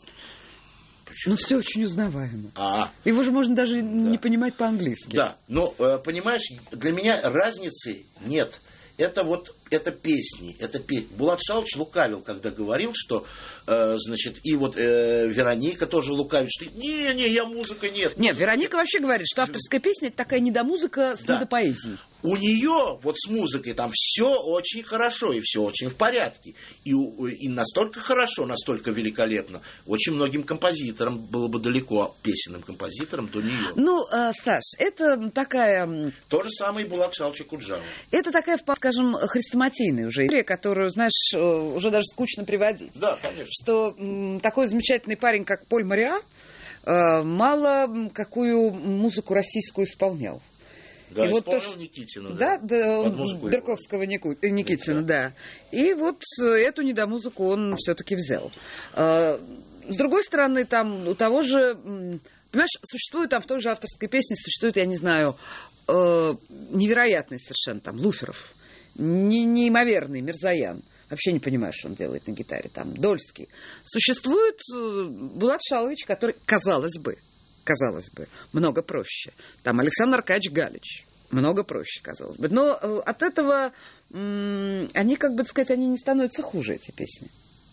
Ну, все очень узнаваемо. А, Его же можно даже да. не понимать по-английски. Да, но, понимаешь, для меня разницы нет. Это вот, это песни, это песни. Булат Шалович лукавил, когда говорил, что, э, значит, и вот э, Вероника тоже лукавит, что не, не, я музыка нет. Нет, Вероника вообще говорит, что авторская песня это такая недомузыка с да. недопоэзией. У нее вот с музыкой там все очень хорошо и все очень в порядке. И, и настолько хорошо, настолько великолепно. Очень многим композиторам было бы далеко, песенным композиторам до нее. Ну, э, Саш, это такая... То же самое и Булат Шалович Акуджава. Это такая, скажем, хрестоматийная уже история, которую, знаешь, уже даже скучно приводить. Да, конечно. Что м, такой замечательный парень, как Поль Мариа, э, мало какую музыку российскую исполнял. Да, и исполнил вот то, Никитина, да, да, да Берковского Нику, Никитина, да. И вот эту недомузыку он все-таки взял. С другой стороны, там у того же, понимаешь, существует там в той же авторской песне, существует, я не знаю, невероятный совершенно там Луферов, не, неимоверный Мирзоян. Вообще не понимаю, что он делает на гитаре. Там Дольский. Существует Булат Шалович, который, казалось бы, казалось бы, много проще. Там Александр Аркадьевич Галич. Много проще, казалось бы. Но от этого м- они, как бы сказать, они не становятся хуже, эти песни.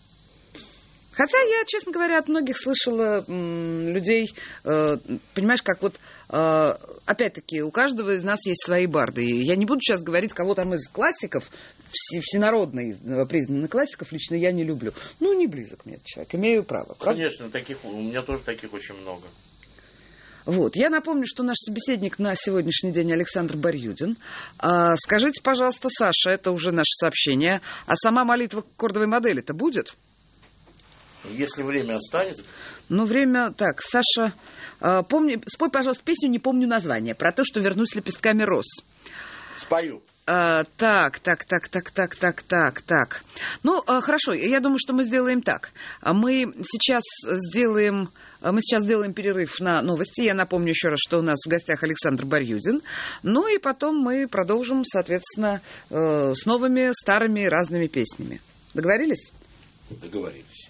Хотя я, честно говоря, от многих слышала м- людей, э, понимаешь, как вот, э, опять-таки, у каждого из нас есть свои барды. И я не буду сейчас говорить, кого там из классиков, вс- всенародно признанных классиков, лично я не люблю. Ну, не близок мне этот человек, имею право. Конечно, таких, у меня тоже таких очень много. Вот. Я напомню, что наш собеседник на сегодняшний день Александр Барьюдин. А, скажите, пожалуйста, Саша, это уже наше сообщение, а сама молитва кордовой модели-то будет? Если время останется. Ну, время... Так, Саша, э, помни... спой, пожалуйста, песню «Не помню название», про то, что вернусь лепестками роз. Спою. А, так, так, так, так, так, так, так, так. Ну, а, хорошо, я думаю, что мы сделаем так. А мы сейчас сделаем, мы сейчас сделаем перерыв на новости. Я напомню еще раз, что у нас в гостях Александр Барьюдин. Ну и потом мы продолжим, соответственно, э, с новыми, старыми, разными песнями. Договорились? Договорились.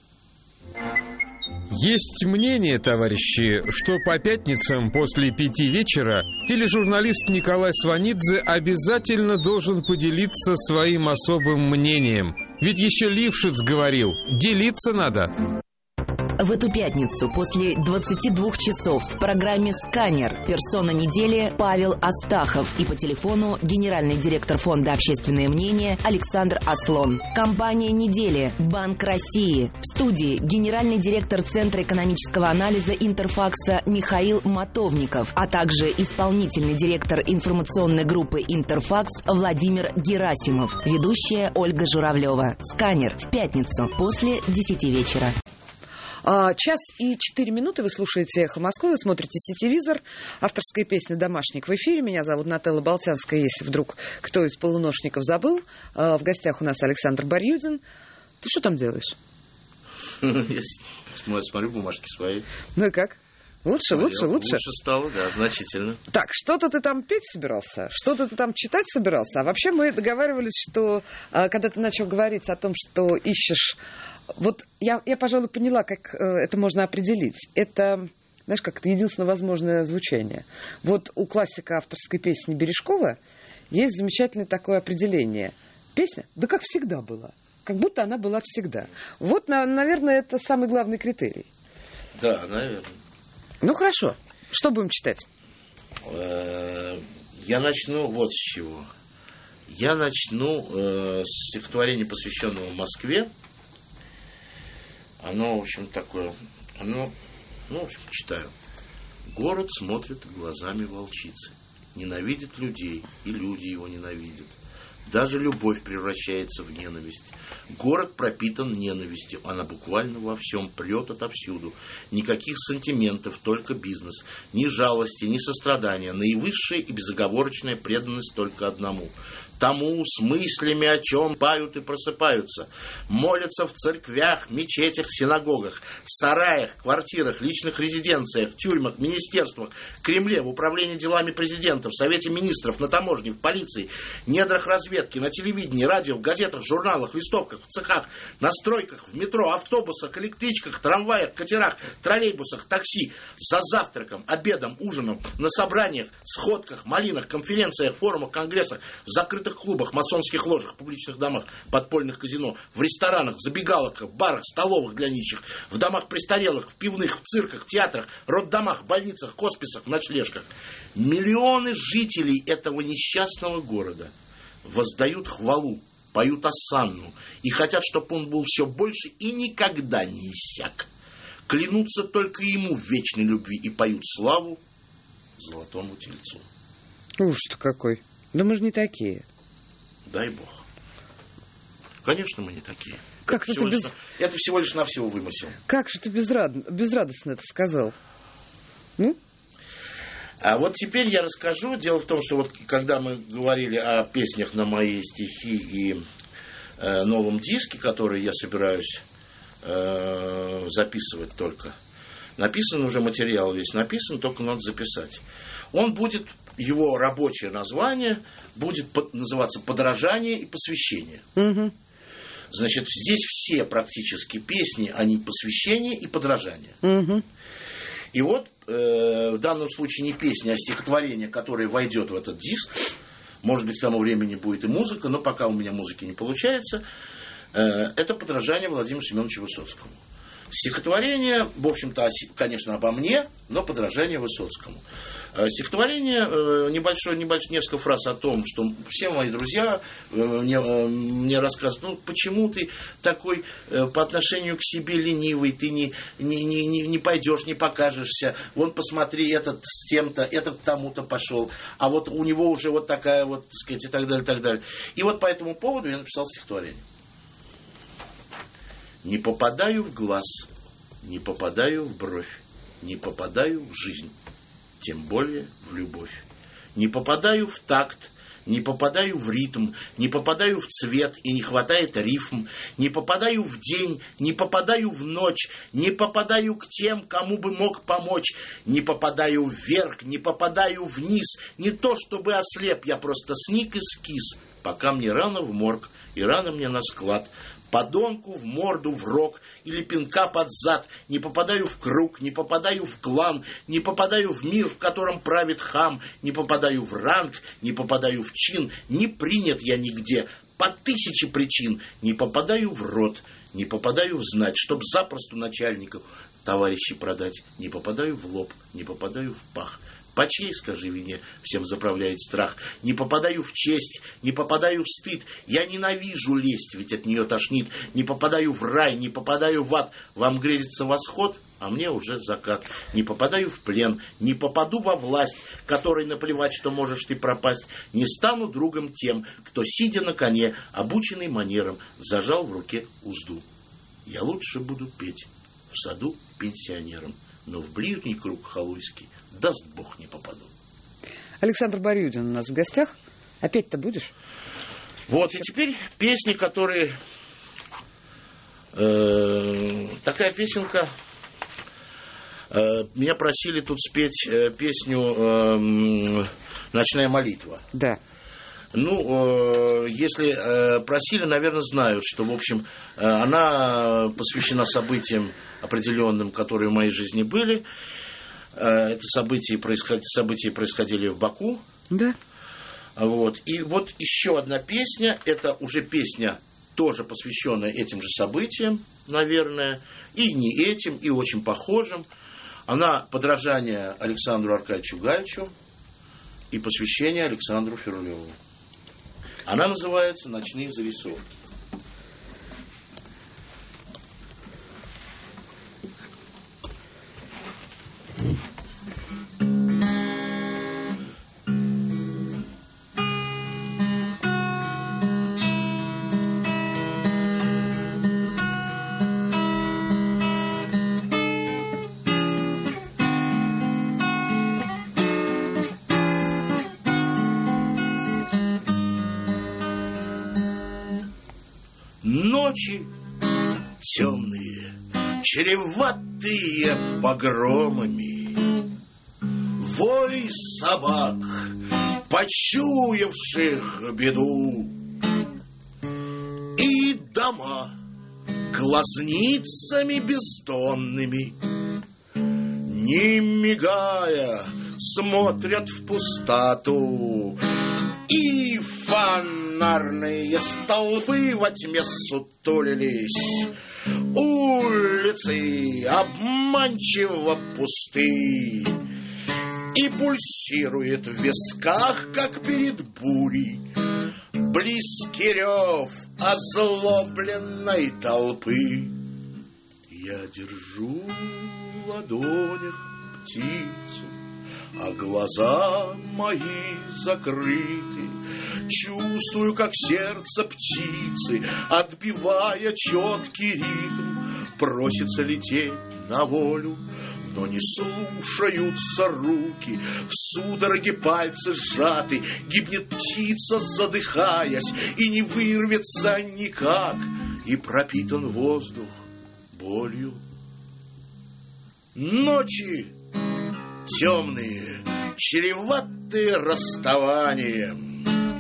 Есть мнение, товарищи, что по пятницам после пяти вечера тележурналист Николай Сванидзе обязательно должен поделиться своим особым мнением. Ведь еще Лившиц говорил, делиться надо. В эту пятницу после двадцати двух часов в программе «Сканер» персона недели Павел Астахов и по телефону генеральный директор Фонда «Общественное мнение» Александр Аслон. Компания недели «Банк России». В студии генеральный директор Центра экономического анализа «Интерфакса» Михаил Мотовников, а также исполнительный директор информационной группы «Интерфакс» Владимир Герасимов. Ведущая Ольга Журавлева. «Сканер» в пятницу после десяти вечера. Час и четыре минуты вы слушаете «Эхо Москвы», вы смотрите «Сетевизор». Авторская песня «Домашник» в эфире. Меня зовут Нателла Болтянская, если вдруг кто из полуношников забыл. В гостях у нас Александр Барьюдин. Ты что там делаешь? Я смотрю бумажки свои. Ну и как? Лучше, лучше, лучше. Лучше стало, да, значительно. Так, что-то ты там петь собирался, что-то ты там читать собирался. А вообще мы договаривались, что когда ты начал говорить о том, что ищешь... Вот я, я, пожалуй, поняла, как э, это можно определить. Это, знаешь, как это единственное возможное звучание. Вот у классика авторской песни Бережкова есть замечательное такое определение. Песня, да как всегда была. Как будто она была всегда. Вот, на, наверное, это самый главный критерий. Да, наверное. Ну, хорошо. Что будем читать? Я начну вот с чего. Я начну э, с стихотворения, посвященного Москве. Оно, в общем, такое, оно, ну, в общем, читаю. Город смотрит глазами волчицы, ненавидит людей, и люди его ненавидят. Даже любовь превращается в ненависть. Город пропитан ненавистью, она буквально во всем прет отовсюду. Никаких сантиментов, только бизнес. Ни жалости, ни сострадания. Наивысшая и безоговорочная преданность только одному. Тому, с мыслями о чем пают и просыпаются. Молятся в церквях, мечетях, синагогах, сараях, квартирах, личных резиденциях, тюрьмах, министерствах, Кремле, в управлении делами президента, в Совете министров, на таможне, в полиции, недрах разведки, на телевидении, радио, в газетах, журналах, листовках, в цехах, на стройках, в метро, автобусах, электричках, трамваях, катерах, троллейбусах, такси, за завтраком, обедом, ужином, на собраниях, сходках, малинах, конференциях, форумах, конгрессах, в закрытых клубах, масонских ложах, публичных домах, подпольных казино, в ресторанах, забегаловках, барах, столовых для нищих, в домах престарелых, в пивных, в цирках, театрах, роддомах, больницах, хосписах, ночлежках. Миллионы жителей этого несчастного города воздают хвалу, поют осанну и хотят, чтобы он был все больше и никогда не иссяк. Клянутся только ему в вечной любви и поют славу золотому тельцу. Ужас-то какой. Да мы же не такие. Дай бог. Конечно, мы не такие. Как это, это, всего без... лишь, это всего лишь навсего вымысел. Как же ты безрад... безрадостно это сказал? Ну? А вот теперь я расскажу. Дело в том, что вот когда мы говорили о песнях на мои стихи и э, новом диске, который я собираюсь э, записывать только, написан уже материал весь написан, только надо записать. Он будет, его рабочее название будет под, называться «Подражание и посвящение». Угу. Значит, здесь все практически песни, они посвящение и подражание. Угу. И вот э, в данном случае не песня, а стихотворение, которое войдет в этот диск. Может быть, к тому времени будет и музыка, но пока у меня музыки не получается. Э, это подражание Владимиру Семеновичу Высоцкому. Стихотворение, в общем-то, конечно, обо мне, но подражание Высоцкому. Стихотворение, небольшое, небольшое, несколько фраз о том, что все мои друзья мне, мне рассказывают, ну, почему ты такой по отношению к себе ленивый, ты не, не, не, не пойдешь, не покажешься, вон посмотри, этот с тем-то, этот к тому-то пошел, а вот у него уже вот такая вот, так сказать, и так далее, и так далее. И вот по этому поводу я написал стихотворение. Не попадаю в глаз, не попадаю в бровь, не попадаю в жизнь, тем более в любовь. Не попадаю в такт, не попадаю в ритм, не попадаю в цвет и не хватает рифм, не попадаю в день, не попадаю в ночь, не попадаю к тем, кому бы мог помочь, не попадаю вверх, не попадаю вниз, не то чтобы ослеп, я просто сник и скис, пока мне рано в морг и рано мне на склад. Подонку в морду, в рог или пинка под зад. Не попадаю в круг, не попадаю в клан, не попадаю в мир, в котором правит хам, не попадаю в ранг, не попадаю в чин, не принят я нигде, по тысяче причин. Не попадаю в рот, не попадаю в знать, чтоб запросту начальнику товарищей продать. Не попадаю в лоб, не попадаю в пах. По чьей, скажи, вине всем заправляет страх? Не попадаю в честь, не попадаю в стыд. Я ненавижу лесть, ведь от нее тошнит. Не попадаю в рай, не попадаю в ад. Вам грезится восход, а мне уже закат. Не попадаю в плен, не попаду во власть, которой наплевать, что можешь ты пропасть. Не стану другом тем, кто, сидя на коне, обученный манерам, зажал в руке узду. Я лучше буду петь в саду пенсионерам, но в ближний круг халуйский, даст Бог, не попаду. Александр Барюдин у нас в гостях. Опять-то будешь? Вот, и теперь песни, которые... Э, такая песенка... Э, меня просили тут спеть э, песню э, «Ночная молитва». Да. Ну, э, если э, просили, наверное, знают, что, в общем, э, она посвящена событиям определенным, которые в моей жизни были. Э, это события, происход... события происходили в Баку. Да. Вот. И вот еще одна песня, это уже песня, тоже посвященная этим же событиям, наверное, и не этим, и очень похожим. Она подражание Александру Аркадьевичу Гаичу и посвящение Александру Ферлеву. Она называется «Ночные зарисовки». Ночи темные, чреватые погромами, вой собак, почуявших беду, и дома глазницами бездонными, не мигая, смотрят в пустоту, и фонарные столбы во тьме сутулились, улицы обманчиво пусты, и пульсирует в висках, как перед бурей, близкий рев озлобленной толпы. Я держу в ладонях птицу, а глаза мои закрыты. Чувствую, как сердце птицы, отбивая четкий ритм, просится лететь на волю, но не слушаются руки, в судороге пальцы сжаты, гибнет птица, задыхаясь, и не вырвется никак, и пропитан воздух болью. Ночи темные, чреватые расставанием,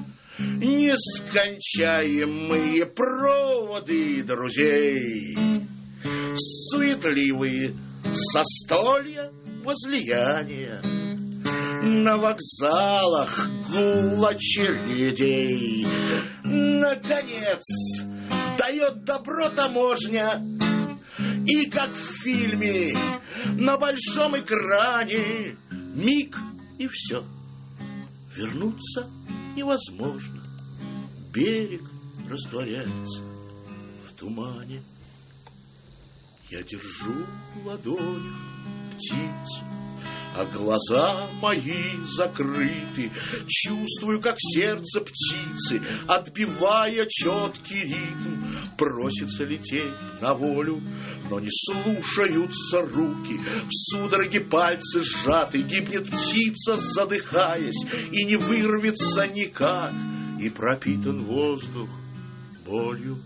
нескончаемые проводы друзей, суетливые застолья, возлияния, на вокзалах гул очередей. Наконец дает добро таможня, и как в фильме на большом экране миг и все. Вернуться невозможно. Берег растворяется в тумане. Я держу в ладонях птицу, а глаза мои закрыты. Чувствую, как сердце птицы, отбивая четкий ритм, просится лететь на волю, но не слушаются руки. В судороге пальцы сжаты, гибнет птица, задыхаясь, и не вырвется никак, и пропитан воздух болью.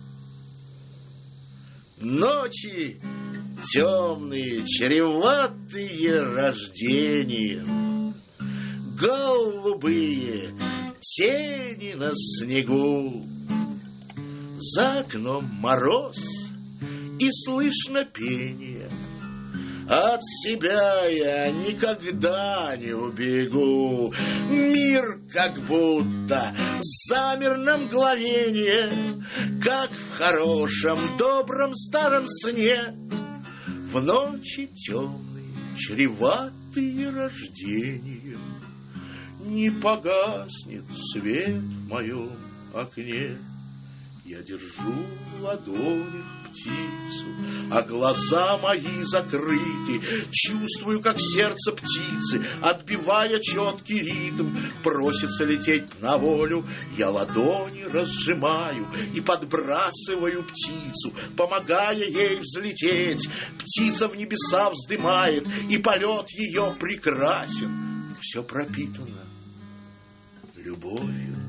Ночи темные, чреватые рождением, голубые тени на снегу. За окном мороз, и слышно пение. От себя я никогда не убегу. Мир как будто замер на мгновение, как в хорошем, добром старом сне. В ночи темные, чреватые рождением, не погаснет свет в моем окне. Я держу в ладонях птицу, а глаза мои закрыты. Чувствую, как сердце птицы, отбивая четкий ритм, просится лететь на волю. Я ладони разжимаю и подбрасываю птицу, помогая ей взлететь. Птица в небеса вздымает, и полет ее прекрасен. Все пропитано любовью.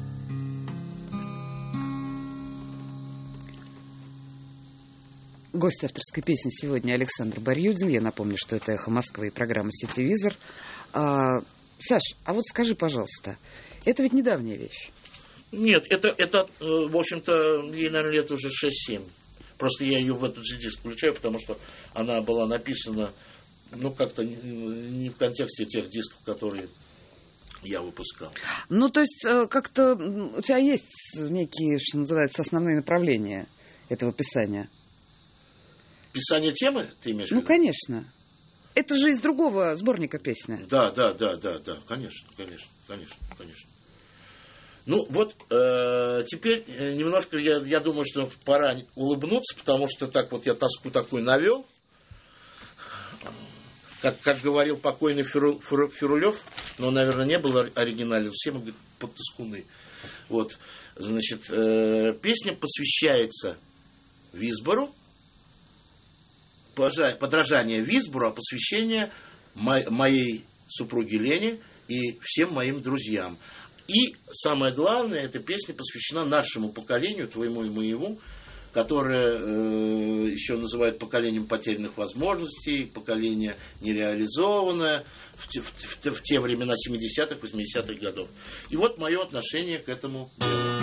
Гость авторской песни сегодня Александр Барьюдин. Я напомню, что это «Эхо Москвы» и программа «Сетевизор». А, Саш, а вот скажи, пожалуйста, это ведь недавняя вещь? Нет, это, это в общем-то, ей, наверное, лет уже шесть-семь. Просто я ее в этот же диск включаю, потому что она была написана, ну, как-то не в контексте тех дисков, которые я выпускал. Ну, то есть, как-то у тебя есть некие, что называется, основные направления этого писания? Писание темы, ты имеешь в виду? Ну, конечно. Это же из другого сборника песни. Да, да, да, да, да, конечно, конечно, конечно, конечно. Ну, вот э, теперь немножко, я, я думаю, что пора улыбнуться, потому что так вот я тоску такую навел. Как, как говорил покойный Фиру, Фиру, Фирулев, но он, наверное, не был оригинален, все мы, говорит, подтаскуны. Вот, значит, э, песня посвящается Висбору, подражание Висбору, а посвящение мо- моей супруге Лене и всем моим друзьям. И самое главное, эта песня посвящена нашему поколению, твоему и моему, которое э, еще называют поколением потерянных возможностей, поколение нереализованное в те, в, в, в те времена семидесятых, восьмидесятых годов. И вот мое отношение к этому делу.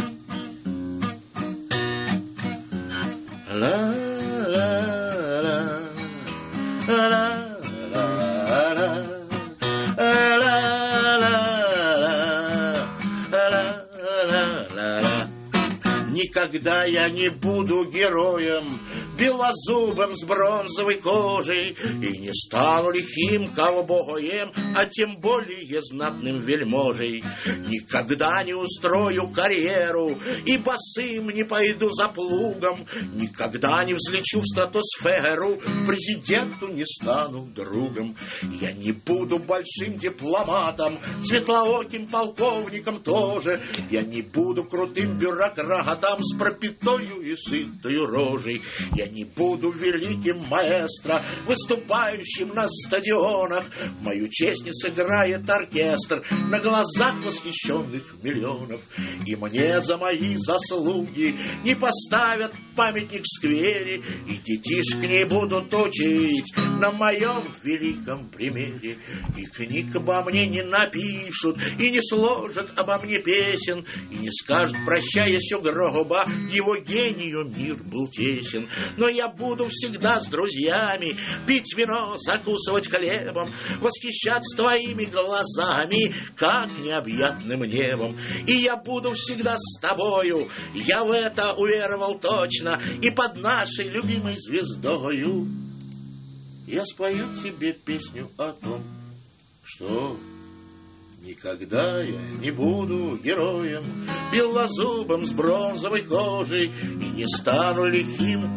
Никогда я не буду героем, белозубым с бронзовой кожей, и не стану лихим ковбоем, а тем более знатным вельможей. Никогда не устрою карьеру и босым не пойду за плугом, никогда не взлечу в стратосферу, президенту не стану другом. Я не буду большим дипломатом, светлооким полковником тоже, я не буду крутым бюрократом с пропитою и сытою рожей. Я не буду великим маэстро, выступающим на стадионах. В мою честь не сыграет оркестр на глазах восхищенных миллионов. И мне за мои заслуги не поставят памятник в сквере, и детишек не будут учить на моем великом примере. И книг обо мне не напишут, и не сложат обо мне песен, и не скажут, прощаясь у гроба, его гению мир был тесен. Но я буду всегда с друзьями пить вино, закусывать хлебом, восхищаться твоими глазами, как необъятным небом. И я буду всегда с тобою, я в это уверовал точно, и под нашей любимой звездою я спою тебе песню о том, что никогда я не буду героем, белозубым с бронзовой кожей, и не стану лихим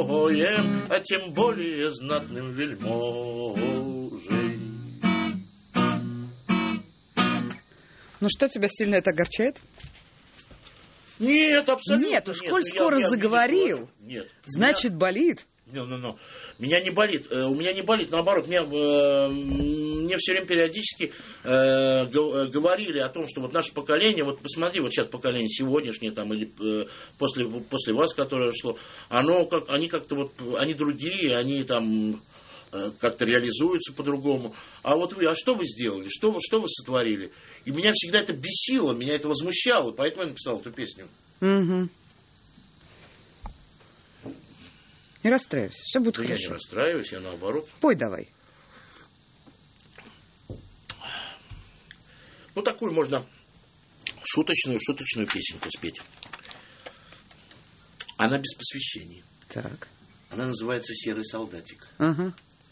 ковбоем, а тем более знатным вельможей. Ну что, тебя сильно это огорчает? Нет, абсолютно нет. Уж нет. коль Ну, скоро я, я заговорил, нет. значит, меня... болит. Ну, ну, ну. Меня не болит. У меня не болит, наоборот, меня, э, мне все время периодически э, говорили о том, что вот наше поколение, вот посмотри, вот сейчас поколение сегодняшнее, там, или э, после, после вас, которое шло, оно как, они как-то вот, они другие, они там э, как-то реализуются по-другому. А вот вы, а что вы сделали? Что вы, что вы сотворили? И меня всегда это бесило, меня это возмущало, поэтому я написал эту песню. Угу. Не расстраивайся, все будет да хорошо. Я не расстраиваюсь, я наоборот. Пой давай. Ну, такую можно шуточную, шуточную песенку спеть. Она без посвящений. Так. Она называется «Серый солдатик». Ага.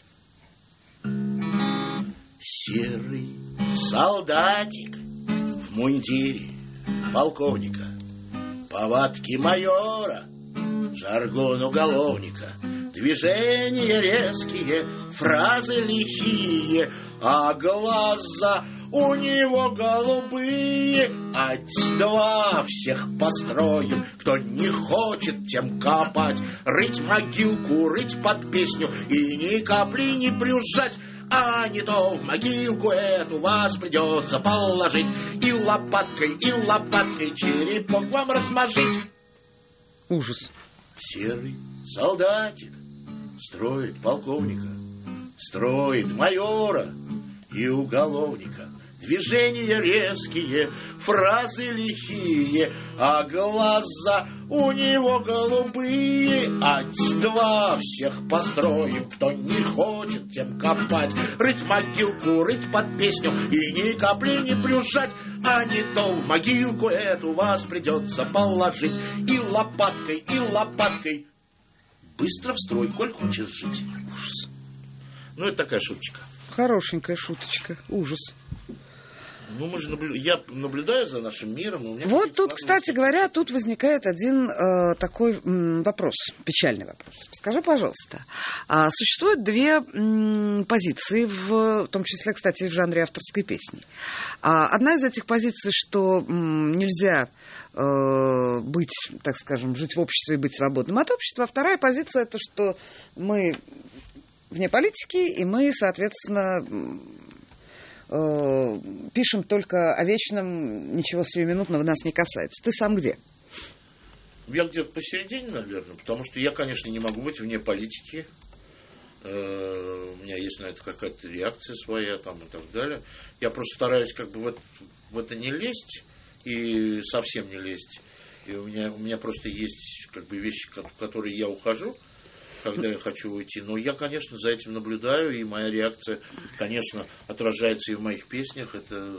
Серый солдатик в мундире полковника, повадки майора, жаргон уголовника, движения резкие, фразы лихие, а глаза у него голубые. Ать-два всех построим, кто не хочет, тем копать, рыть могилку, рыть под песню и ни капли не брюзжать. А не то в могилку эту вас придется положить и лопаткой, и лопаткой черепок вам размажить. Ужас. Серый солдатик строит полковника, строит майора и уголовника. Движения резкие, фразы лихие, а глаза у него голубые. Ать-два всех построим, кто не хочет, тем копать, рыть могилку, рыть под песню и ни капли не брюзжать. А не то в могилку эту вас придется положить и лопаткой, и лопаткой. Быстро в строй, коль хочешь жить. Ужас. Ну, это такая шуточка. Хорошенькая шуточка. Ужас. Ну, мы же наблю... я наблюдаю за нашим миром. У меня вот тут, кстати говоря, тут возникает один э, такой м, вопрос, печальный вопрос. Скажи, пожалуйста, а существует две м, позиции, в, в том числе, кстати, в жанре авторской песни. А, одна из этих позиций, что м, нельзя э, быть, так скажем, жить в обществе и быть свободным от общества. А вторая позиция, это что мы вне политики, и мы, соответственно... пишем только о вечном, ничего сиюминутного нас не касается. Ты сам где? Я где-то посередине, наверное, потому что я, конечно, не могу быть вне политики. У меня есть на это какая-то реакция своя там, и так далее. Я просто стараюсь как бы в это, в это не лезть и совсем не лезть. И у меня, у меня просто есть как бы вещи, в которые я ухожу, когда я хочу уйти. Но я, конечно, за этим наблюдаю, и моя реакция, конечно, отражается и в моих песнях. Это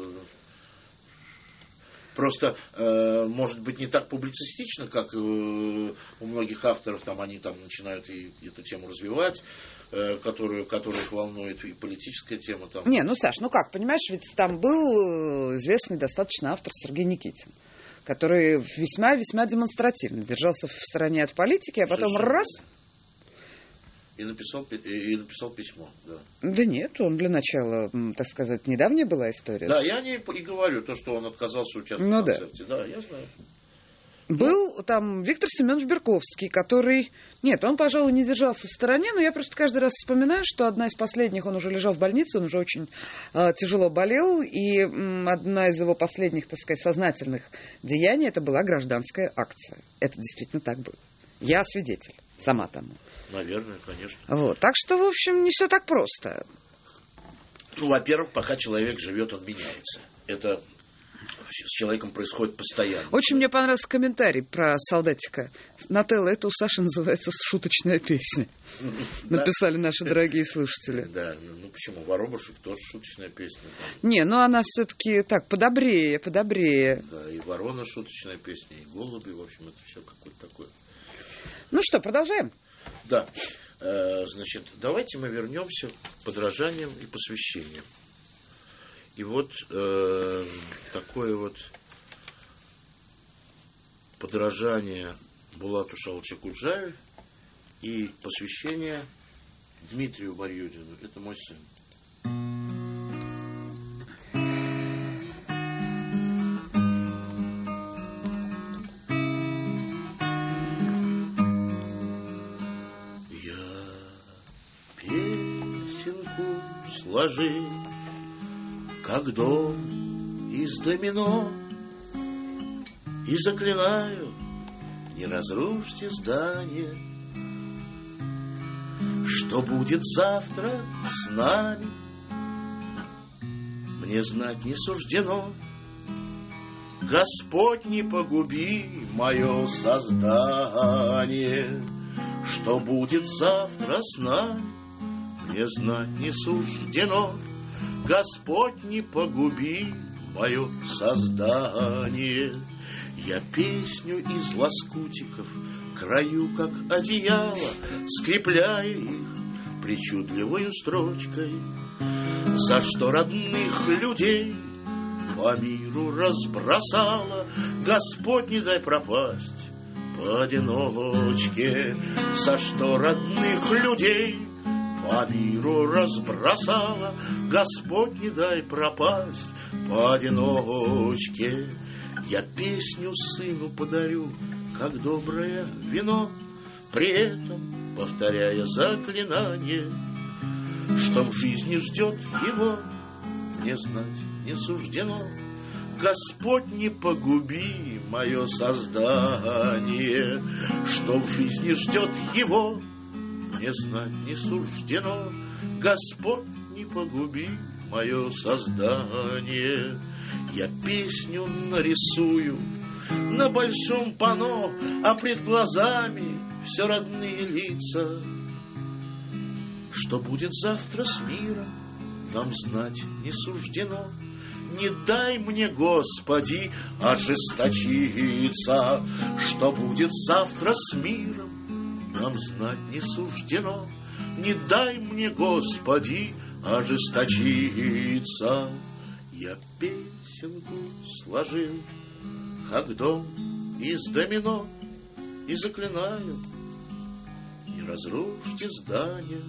просто, э, может быть, не так публицистично, как э, у многих авторов, там они там начинают и эту тему развивать, э, которую, которую их волнует и политическая тема. Там. Не, ну, Саш, ну как, понимаешь, ведь там был известный достаточно автор Сергей Никитин, который весьма-весьма демонстративно держался в стороне от политики, а потом Совершенно. раз... И написал, и написал письмо, да. Да нет, он для начала, так сказать, недавняя была история. Да, я не и говорю, то, что он отказался участвовать ну, в концерте. Да. да, я знаю. Был там Виктор Семенович Берковский, который... Нет, он, пожалуй, не держался в стороне, но я просто каждый раз вспоминаю, что одна из последних, он уже лежал в больнице, он уже очень э, тяжело болел, и м, одна из его последних, так сказать, сознательных деяний, это была гражданская акция. Это действительно так было. Я свидетель, сама тому. Наверное, конечно. Вот. Так что, в общем, не все так просто. Ну, во-первых, пока человек живет, он меняется. Это с человеком происходит постоянно. Очень мне понравился комментарий про солдатика. Нателла, это у Саши называется шуточная песня. Написали наши дорогие слушатели. Да, ну почему? Воробушек тоже шуточная песня. Не, ну она все-таки так, подобрее, подобрее. Да, и ворона шуточная песня, и голуби, в общем, это все какое-то такое. Ну что, продолжаем? Да, значит, давайте мы вернемся к подражаниям и посвящениям. И вот э, такое вот подражание Булату Шалчакуджаеву и посвящение Дмитрию Барьюдину. Это мой сын. сложил, как дом из домино, и заклинаю, не разрушьте здание. Что будет завтра с нами, мне знать не суждено. Господь, не погуби мое создание. Что будет завтра с нами, мне знать не суждено. Господь, не погуби мое создание. Я песню из лоскутиков краю, как одеяло, скрепляя их причудливою строчкой. За что родных людей по миру разбросала, Господь, не дай пропасть поодиночке. За что родных людей по миру разбросала, Господь, не дай пропасть поодиночке. Я песню сыну подарю, как доброе вино, при этом повторяя заклинание. Что в жизни ждет его, мне знать не суждено. Господь, не погуби мое создание. Что в жизни ждет его, мне знать не суждено. Господь, не погуби мое создание. Я песню нарисую на большом панно, а пред глазами все родные лица. Что будет завтра с миром, нам знать не суждено. Не дай мне, Господи, ожесточиться. Что будет завтра с миром, нам знать не суждено. Не дай мне, Господи, ожесточиться. Я песенку сложил, как дом из домино, и заклинаю, не разрушьте здание.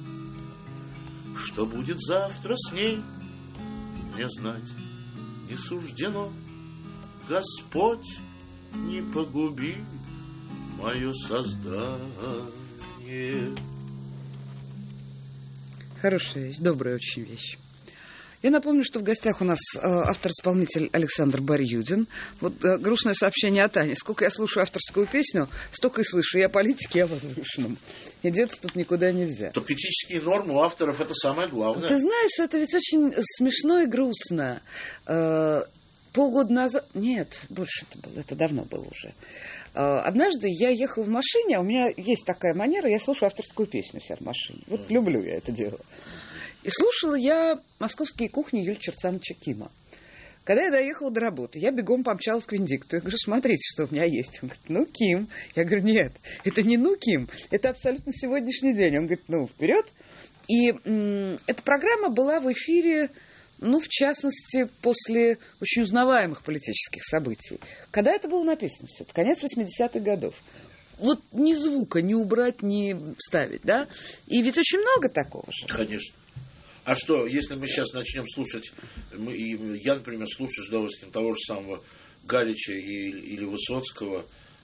Что будет завтра с ней, мне знать не суждено. Господь, не погуби мое создание. Хорошая вещь, добрая очень вещь. Я напомню, что в гостях у нас э, автор-исполнитель Александр Барьюдин. Вот э, грустное сообщение от Ани. Сколько я слушаю авторскую песню, столько и слышу. Я политик, я возвышенным. И деться тут никуда нельзя. Так этические нормы у авторов — это самое главное. Ты знаешь, это ведь очень смешно и грустно. Э, полгода назад... Нет, больше это было. Это давно было уже. Э, однажды я ехала в машине, а у меня есть такая манера, я слушаю авторскую песню вся в машине. Вот mm. люблю я это дело. И слушала я «Московские кухни» Юлии Черцановича Кима. Когда я доехала до работы, я бегом помчалась к Венедикту. Я говорю, смотрите, что у меня есть. Он говорит, ну, Ким. Я говорю, нет, это не ну, Ким, это абсолютно сегодняшний день. Он говорит, ну, вперед. И м- эта программа была в эфире, ну, в частности, после очень узнаваемых политических событий. Когда это было написано все? Это конец восьмидесятых годов. Вот ни звука не убрать, ни вставить, да? И ведь очень много такого же. Конечно. А что, если мы сейчас начнем слушать, мы, и я, например, слушаю с удовольствием того же самого Галича и, или Высоцкого,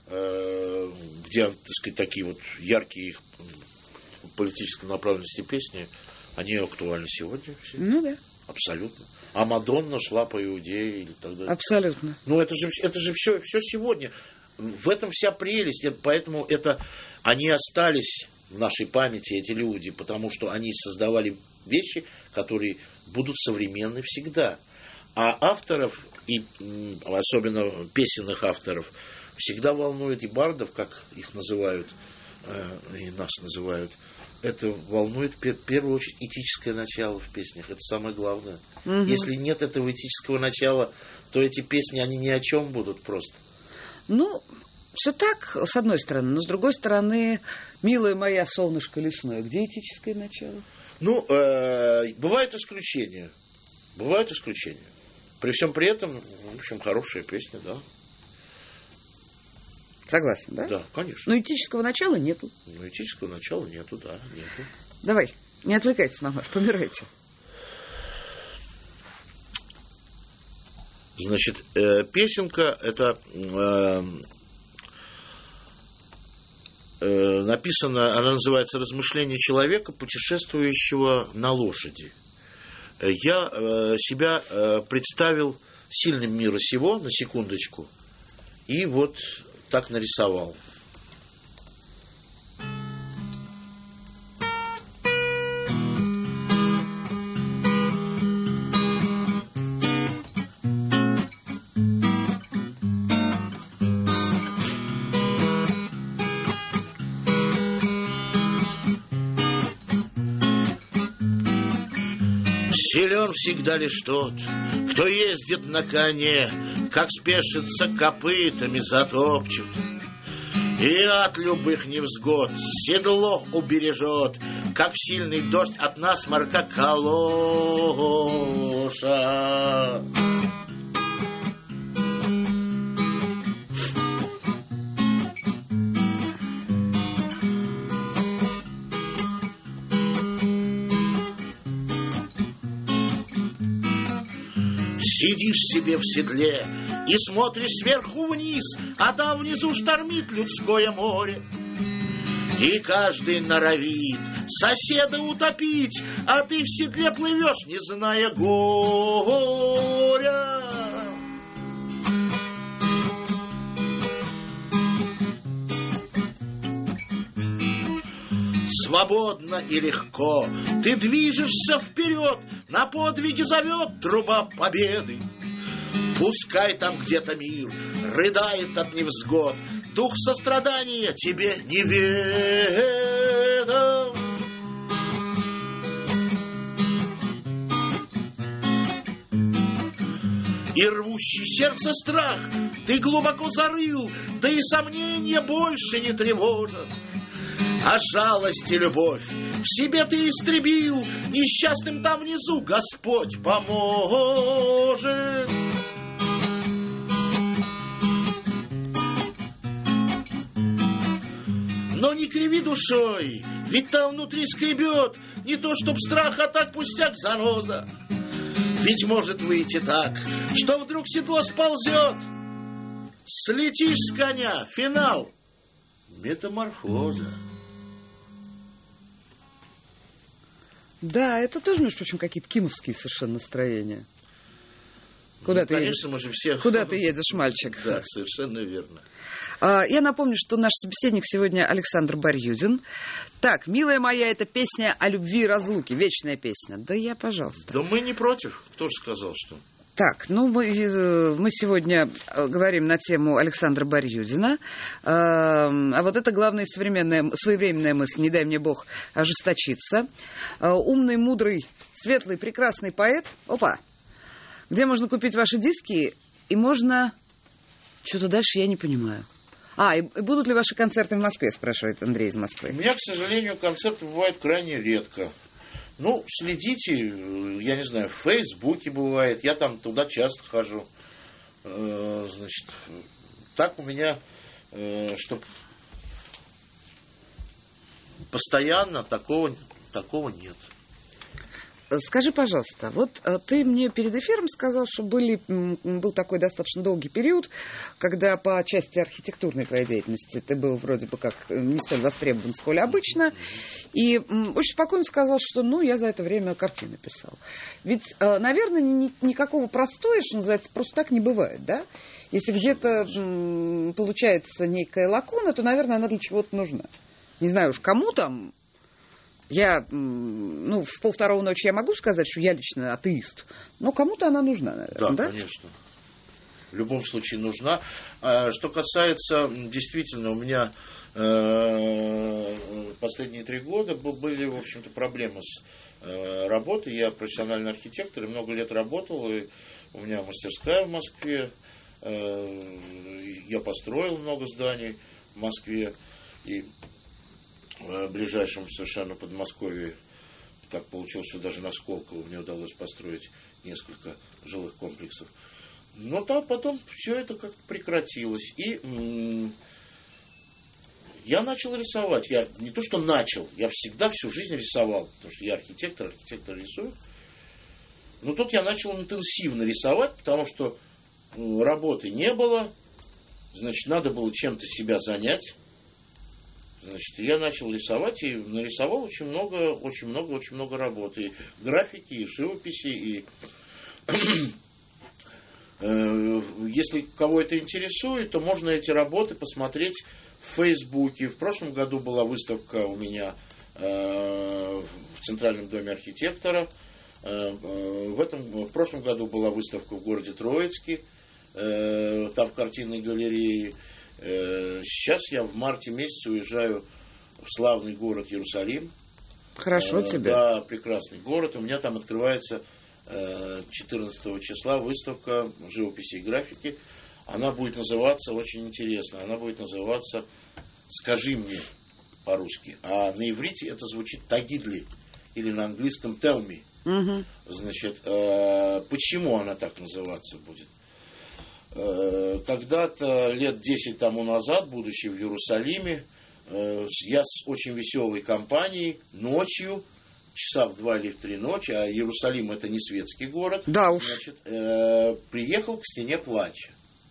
э, где, так сказать, такие вот яркие их политической направленности песни, они актуальны сегодня. Все. Ну да. Абсолютно. А Мадонна шла по Иудее или так далее. Абсолютно. Ну это же, это же все, все сегодня. В этом вся прелесть. Поэтому это, они остались в нашей памяти, эти люди, потому что они создавали вещи, которые будут современны всегда. А авторов, и особенно песенных авторов, всегда волнует и бардов, как их называют, и нас называют, это волнует в первую очередь этическое начало в песнях. Это самое главное. Угу. Если нет этого этического начала, то эти песни, они ни о чем будут просто. Ну, все так, с одной стороны. Но с другой стороны, милая моя солнышко лесное, где этическое начало? Ну, э, бывают исключения. Бывают исключения. При всем при этом, в общем, хорошая песня, да. Согласен, да? Да, конечно. Но этического начала нету. Но этического начала нету, да, нету. Давай, не отвлекайтесь, мамаш, помирайте. Значит, э, песенка это э, э, написана, она называется «Размышления человека, путешествующего на лошади». я э, себя э, представил сильным мира сего, на секундочку, и вот так нарисовал. Силен всегда лишь тот, кто ездит на коне, как спешится копытами затопчут. И от любых невзгод седло убережет, как в сильный дождь от насморка калоша. Сидишь себе в седле и смотришь сверху вниз, а там внизу штормит людское море. И каждый норовит соседа утопить, а ты в седле плывешь, не зная горя. Свободно и легко ты движешься вперед, на подвиги зовет труба победы. Пускай там где-то мир рыдает от невзгод, дух сострадания тебе неведом. И рвущий сердце страх ты глубоко зарыл, да и сомнения больше не тревожат. А жалость и любовь в себе ты истребил, несчастным там внизу Господь поможет. Но не криви душой, ведь там внутри скребет, не то чтоб страх, а так пустяк заноза. Ведь может выйти так, что вдруг седло сползет, слетишь с коня, финал, метаморфоза. Да, это тоже, между прочим, какие-то кимовские совершенно настроения. Куда ну, ты конечно, едешь? Мы же все... Куда ты едешь, мальчик? Да, совершенно верно. Я напомню, что наш собеседник сегодня Александр Барьюдин. Так, милая моя, это песня о любви и разлуке, вечная песня. Да я, пожалуйста. Да мы не против. Кто же сказал, что... Так, ну мы, мы сегодня говорим на тему Александра Барьюдина. А вот это главная современная, своевременная мысль. Не дай мне Бог ожесточиться. Умный, мудрый, светлый, прекрасный поэт. Опа! Где можно купить ваши диски? И можно... Что-то дальше я не понимаю. А, и будут ли ваши концерты в Москве, спрашивает Андрей из Москвы. У меня, к сожалению, концерты бывают крайне редко. Ну, следите, я не знаю, в Фейсбуке бывает, я там туда часто хожу. Значит, так у меня, что постоянно такого, такого нет. Скажи, пожалуйста, вот ты мне перед эфиром сказал, что были, был такой достаточно долгий период, когда по части архитектурной твоей деятельности ты был вроде бы как не столь востребован, сколь обычно, и очень спокойно сказал, что ну, я за это время картины писал. Ведь, наверное, ни, никакого простоя, что называется, просто так не бывает, да? Если где-то получается некая лакуна, то, наверное, она для чего-то нужна. Не знаю уж, кому там... Я, ну, в полвторого ночи я могу сказать, что я лично атеист, но кому-то она нужна, наверное, да? Да, конечно. В любом случае нужна. А что касается, действительно, у меня э, последние три года были, в общем-то, проблемы с э, работой. Я профессиональный архитектор и много лет работал, и у меня мастерская в Москве. Э, я построил много зданий в Москве, и в ближайшем совершенно Подмосковье, так получилось, что даже на Сколково мне удалось построить несколько жилых комплексов. Но там потом все это как-то прекратилось. И м- я начал рисовать. Я не то, что начал, я всегда всю жизнь рисовал, потому что я архитектор, архитектор рисует. Но тут я начал интенсивно рисовать, потому что ну, работы не было, значит, надо было чем-то себя занять. Значит, я начал рисовать и нарисовал очень много, очень много, очень много работы. И графики, и живописи, и если кого это интересует, то можно эти работы посмотреть в Фейсбуке. В прошлом году была выставка у меня в Центральном доме архитектора. В, этом, в прошлом году была выставка в городе Троицке, там в картинной галерее. Сейчас я в марте месяце уезжаю в славный город Иерусалим. Хорошо тебе. Да, прекрасный город. У меня там открывается четырнадцатого числа выставка живописи и графики. Она будет называться, очень интересно, она будет называться «Скажи мне» по-русски. А на иврите это звучит «Тагидли» или на английском «Tell me». Угу. Значит, почему она так называться будет? Когда-то, лет десять тому назад, будучи в Иерусалиме, я с очень веселой компанией ночью, часа в два или в три ночи, а Иерусалим это не светский город, да уж. Значит, э, приехал к стене плача.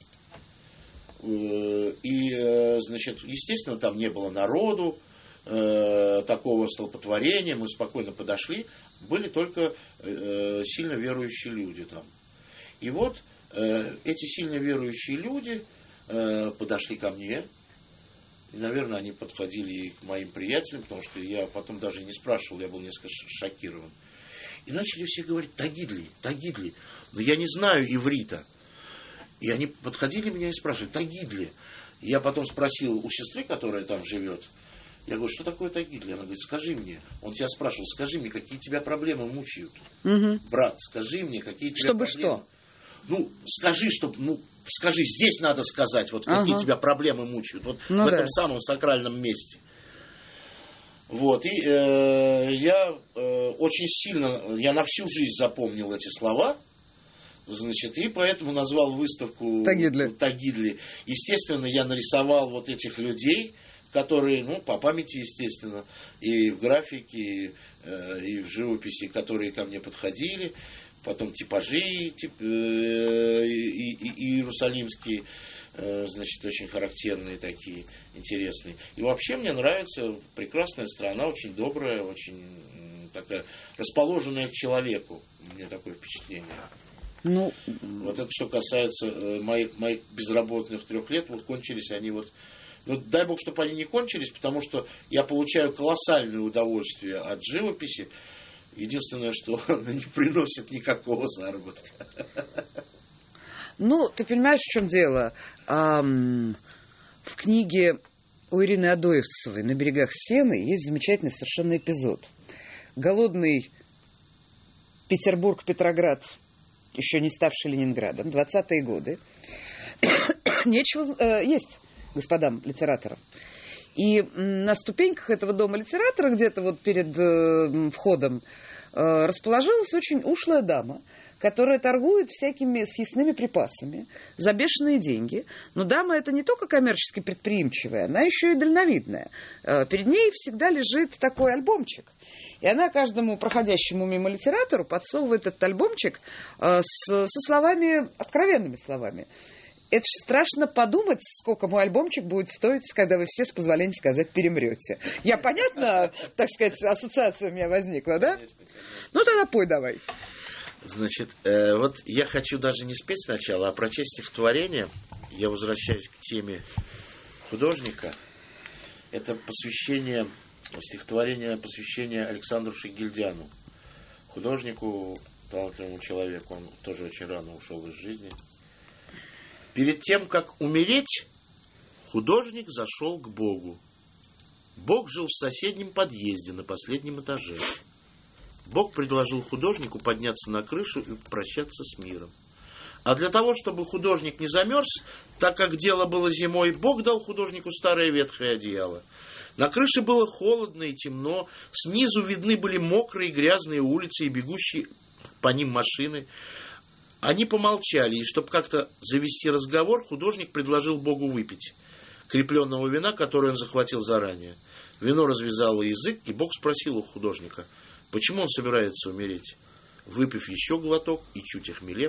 Э, и, э, значит, естественно, там не было народу, э, такого столпотворения, мы спокойно подошли, были только э, сильно верующие люди там. И вот э, эти сильно верующие люди э, подошли ко мне. И, наверное, они подходили и к моим приятелям, потому что я потом даже не спрашивал, я был несколько шокирован. И начали все говорить «Тагидли, Тагидли». Но я не знаю иврита. И они подходили меня и спрашивали «Тагидли». И я потом спросил у сестры, которая там живет, я говорю, что такое Тагидли? Она говорит, скажи мне. Он тебя спрашивал, скажи мне, какие тебя проблемы мучают. Угу. Брат, скажи мне, какие тебя Чтобы проблемы. Что? Ну, скажи, чтобы, ну, скажи, здесь надо сказать, вот какие ага. тебя проблемы мучают, вот ну, в да. этом самом сакральном месте. Вот, и э, я э, очень сильно, я на всю жизнь запомнил эти слова, значит, и поэтому назвал выставку Тагидли. Тагидли. Естественно, я нарисовал вот этих людей, которые, ну, по памяти, естественно, и в графике, и, э, и в живописи, которые ко мне подходили. Потом типажи тип, э, и, и, и иерусалимские, э, значит, очень характерные такие, интересные. И вообще мне нравится, прекрасная страна, очень добрая, очень такая, расположенная к человеку. У меня такое впечатление. Ну, вот это что касается э, моих, моих безработных трех лет, вот кончились они вот. Ну, дай бог, чтобы они не кончились, потому что я получаю колоссальное удовольствие от живописи. Единственное, что она не приносит никакого заработка. Ну, ты понимаешь, в чем дело? Эм, в книге у Ирины Адоевцевой «На берегах Сены» есть замечательный совершенно эпизод. Голодный Петербург-Петроград, еще не ставший Ленинградом, двадцатые годы. Нечего э, есть господам литераторам. И на ступеньках этого дома литератора, где-то вот перед э, входом, э, расположилась очень ушлая дама, которая торгует всякими съестными припасами за бешеные деньги. Но дама эта не только коммерчески предприимчивая, она еще и дальновидная. Э, перед ней всегда лежит такой альбомчик. И она каждому проходящему мимо литератору подсовывает этот альбомчик э, с, со словами, откровенными словами. Это же страшно подумать, сколько мой альбомчик будет стоить, когда вы все, с позволения сказать, перемрете. Я понятно, так сказать, ассоциация у меня возникла, да? Конечно, конечно. Ну, тогда пой давай. Значит, э, вот я хочу даже не спеть сначала, а прочесть стихотворение. Я возвращаюсь к теме художника. Это посвящение, стихотворение, посвящение Александру Шигельдяну, художнику, талантливому человеку. Он тоже очень рано ушел из жизни. Перед тем, как умереть, художник зашел к Богу. Бог жил в соседнем подъезде на последнем этаже. Бог предложил художнику подняться на крышу и попрощаться с миром. А для того, чтобы художник не замерз, так как дело было зимой, Бог дал художнику старое ветхое одеяло. На крыше было холодно и темно, снизу видны были мокрые грязные улицы и бегущие по ним машины. Они помолчали, и чтобы как-то завести разговор, художник предложил Богу выпить крепленного вина, которое он захватил заранее. Вино развязало язык, и Бог спросил у художника, почему он собирается умереть. Выпив еще глоток и чуть охмелев,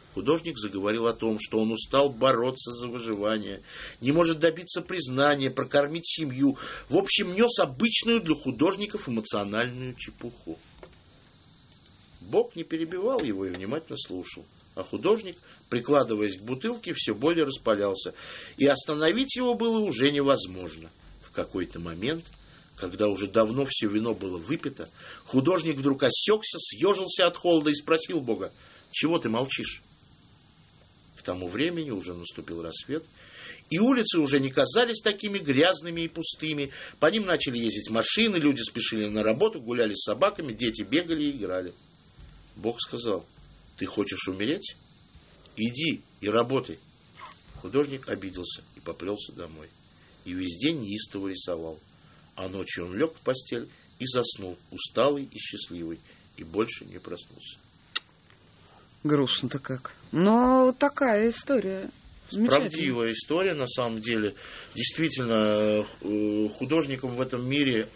Художник заговорил о том, что он устал бороться за выживание, не может добиться признания, прокормить семью. В общем, нес обычную для художников эмоциональную чепуху. Бог не перебивал его и внимательно слушал. А художник, прикладываясь к бутылке, все более распалялся. И остановить его было уже невозможно. В какой-то момент, когда уже давно все вино было выпито, художник вдруг осекся, съежился от холода и спросил Бога: «Чего ты молчишь?» К тому времени уже наступил рассвет, и улицы уже не казались такими грязными и пустыми. По ним начали ездить машины, люди спешили на работу, гуляли с собаками, дети бегали и играли. Бог сказал: «Ты хочешь умереть? Иди и работай». Художник обиделся и поплелся домой. И весь день неистово рисовал. А ночью он лег в постель и заснул, усталый и счастливый, и больше не проснулся. Грустно-то как. Но такая история. Правдивая история, на самом деле. Действительно, художником в этом мире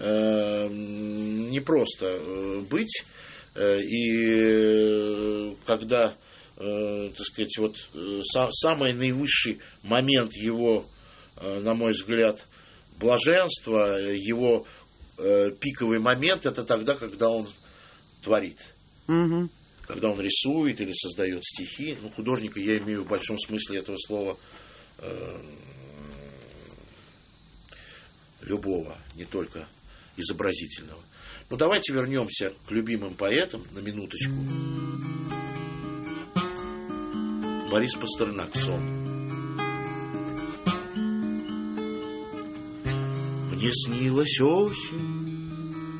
не просто быть. И когда, так сказать, вот самый наивысший момент его, на мой взгляд, блаженства, его пиковый момент, это тогда, когда он творит. Угу. Когда он рисует или создает стихи. Ну, художника я имею в большом смысле этого слова э, любого, не только изобразительного. Ну, давайте вернемся к любимым поэтам на минуточку. Борис Пастернак, «Сон». Мне снилась осень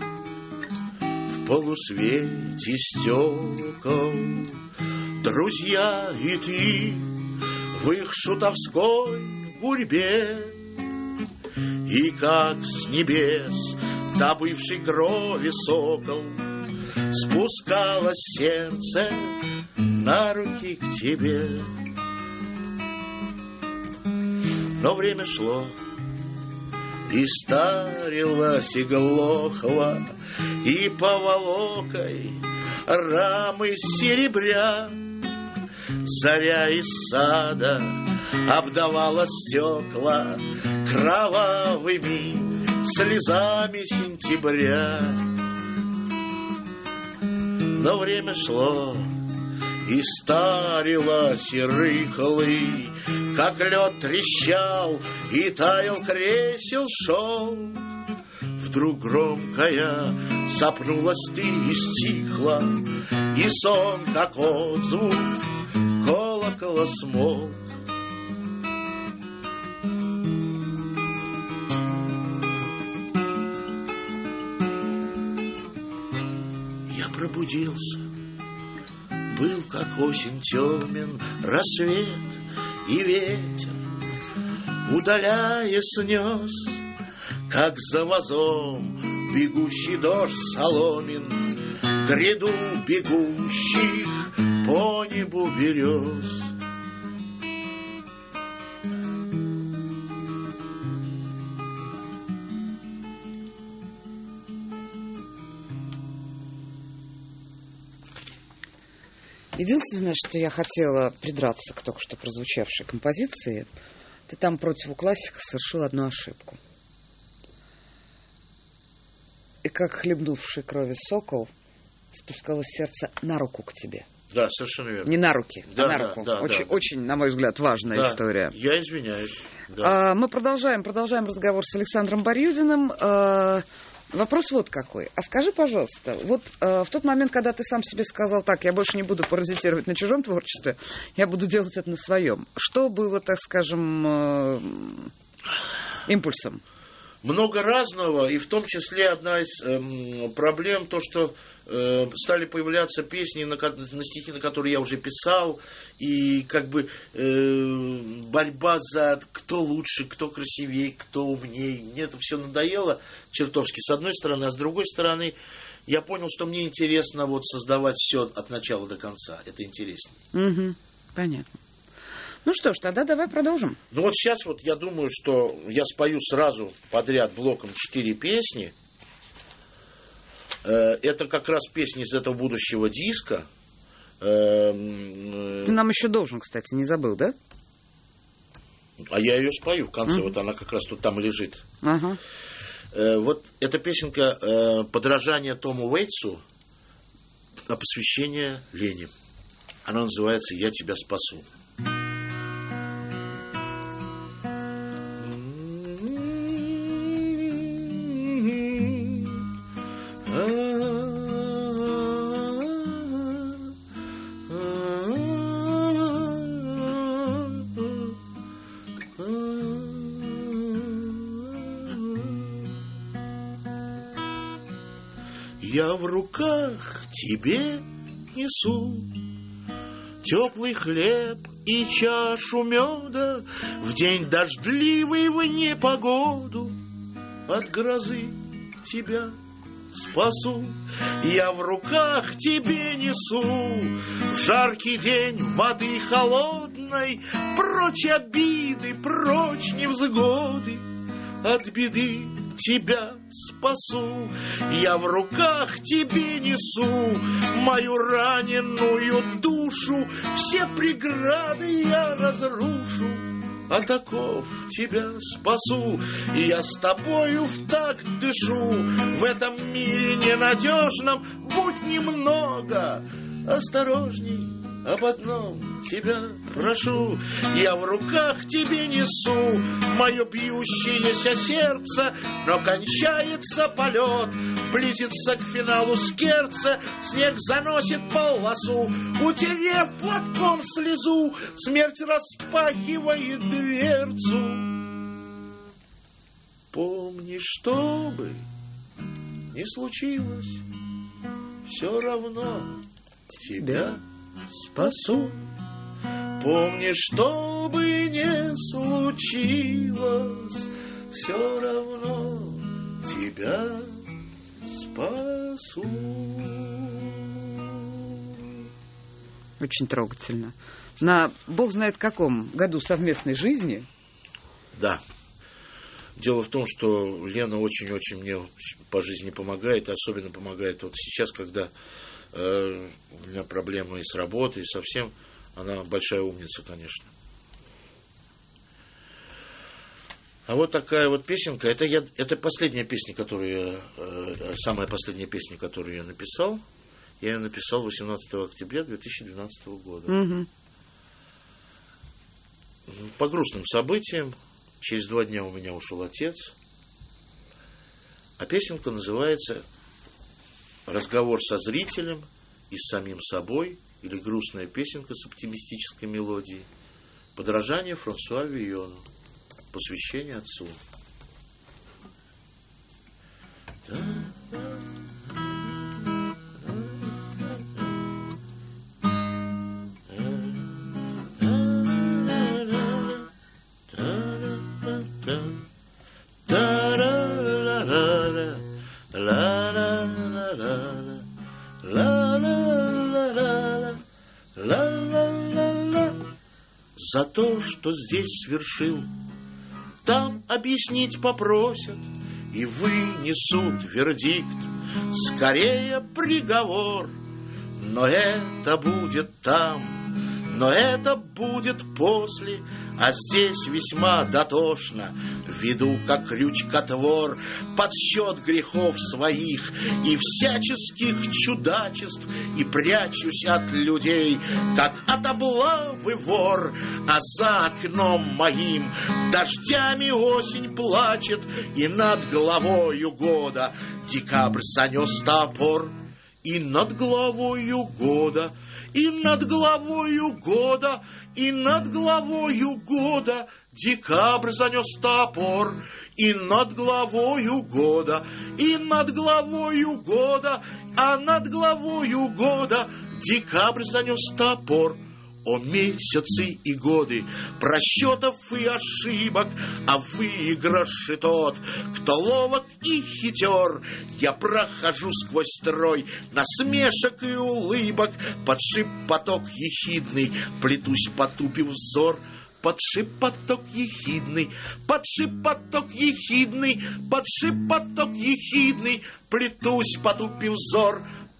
в полусвете стекол, друзья и ты в их шутовской гурьбе, и как с небес добывший крови сокол спускалось сердце на руки к тебе. Но время шло, и старилась, и глохла, и поволокой рамы серебря. Заря из сада обдавала стекла кровавыми слезами сентября. Но время шло, и старилась, и рыхлый, как лед, трещал, и таял кресел шел. Вдруг громкая сопнулась ты и стихла, и сон, как отзвук колокола, смолк. Я пробудился, был, как осень, темен рассвет, и ветер, удаляясь, снес, как за вазом бегущий дождь соломин, гряду бегущих по небу берез. Единственное, что я хотела придраться к только что прозвучавшей композиции, ты там против классика совершил одну ошибку. И как хлебнувший крови сокол спускалось сердце на руку к тебе. Да, совершенно верно. Не на руки, да, а на да, руку. Да, очень, да, очень, на мой взгляд, важная да, история. Я извиняюсь. Да. А, мы продолжаем, продолжаем разговор с Александром Барьюдиным. А, вопрос вот какой. А скажи, пожалуйста, вот а, в тот момент, когда ты сам себе сказал: так, я больше не буду паразитировать на чужом творчестве, я буду делать это на своем. Что было, так скажем, э, импульсом? Много разного, и в том числе одна из э, проблем, то, что э, стали появляться песни, на, на стихи, на которые я уже писал, и как бы э, борьба за кто лучше, кто красивее, кто умнее. Мне это все надоело чертовски, с одной стороны, а с другой стороны, я понял, что мне интересно вот создавать все от начала до конца. Это интереснее. Угу, понятно. Ну что ж, тогда давай продолжим. Ну вот сейчас вот я думаю, что я спою сразу подряд блоком четыре песни. Это как раз песни из этого будущего диска. Э, Ты нам еще должен, кстати, не забыл, да? А я ее спою в конце, Mm-hmm. вот она как раз тут там лежит. Ага. Э, вот эта песенка э, подражание Тому Уэйтсу, а посвящение Лене. Она называется «Я тебя спасу». Я в руках тебе несу теплый хлеб и чашу меда в день дождливый, в непогоду. От грозы тебя спасу. Я в руках тебе несу в жаркий день воды холодной, прочь обиды, прочь невзгоды. От беды тебя спасу. Я в руках тебе несу мою раненую душу. Все преграды я разрушу, а таков тебя спасу. И я с тобою в такт дышу. В этом мире ненадежном будь немного осторожней. Об одном тебя прошу. Я в руках тебе несу мое бьющееся сердце, но кончается полет, близится к финалу скерца, снег заносит полосу, утерев платком слезу, смерть распахивает дверцу. Помни, что бы ни случилось, все равно тебя спасу. Помни, что бы ни случилось, все равно тебя спасу. Очень трогательно. На бог знает каком году совместной жизни. Да. Дело в том, что Лена очень-очень мне по жизни помогает, особенно помогает вот сейчас, когда э, у меня проблемы и с работой, и со всем. Она большая умница, конечно. А вот такая вот песенка. Это, я, это последняя песня, которую я, э, самая последняя песня, которую я написал. Я ее написал восемнадцатого октября две тысячи двенадцатого года. Угу. По грустным событиям. Через два дня у меня ушел отец. А песенка называется «Разговор со зрителем и с самим собой» или «Грустная песенка с оптимистической мелодией». Подражание Франсуа Вийону. Посвящение отцу. За то, что здесь свершил, там объяснить попросят и вынесут вердикт, скорее приговор. Но это будет там, но это будет после, а здесь весьма дотошно веду, как крючкотвор, подсчет грехов своих и всяческих чудачеств, и прячусь от людей, как от облавы вор. А за окном моим дождями осень плачет, и над головою года декабрь занес топор. И над головою года, и над головою года, и над головою года декабрь занес топор. И над головою года, и над головою года, а над головою года декабрь занес топор. О месяцы и годы просчетов и ошибок, а выигрыш и тот, кто ловок и хитер. Я прохожу сквозь строй насмешек и улыбок, под шепоток ехидный плетусь, потупив взор. Под шепоток ехидный, под шепоток ехидный, под шепоток ехидный плетусь, потупив взор.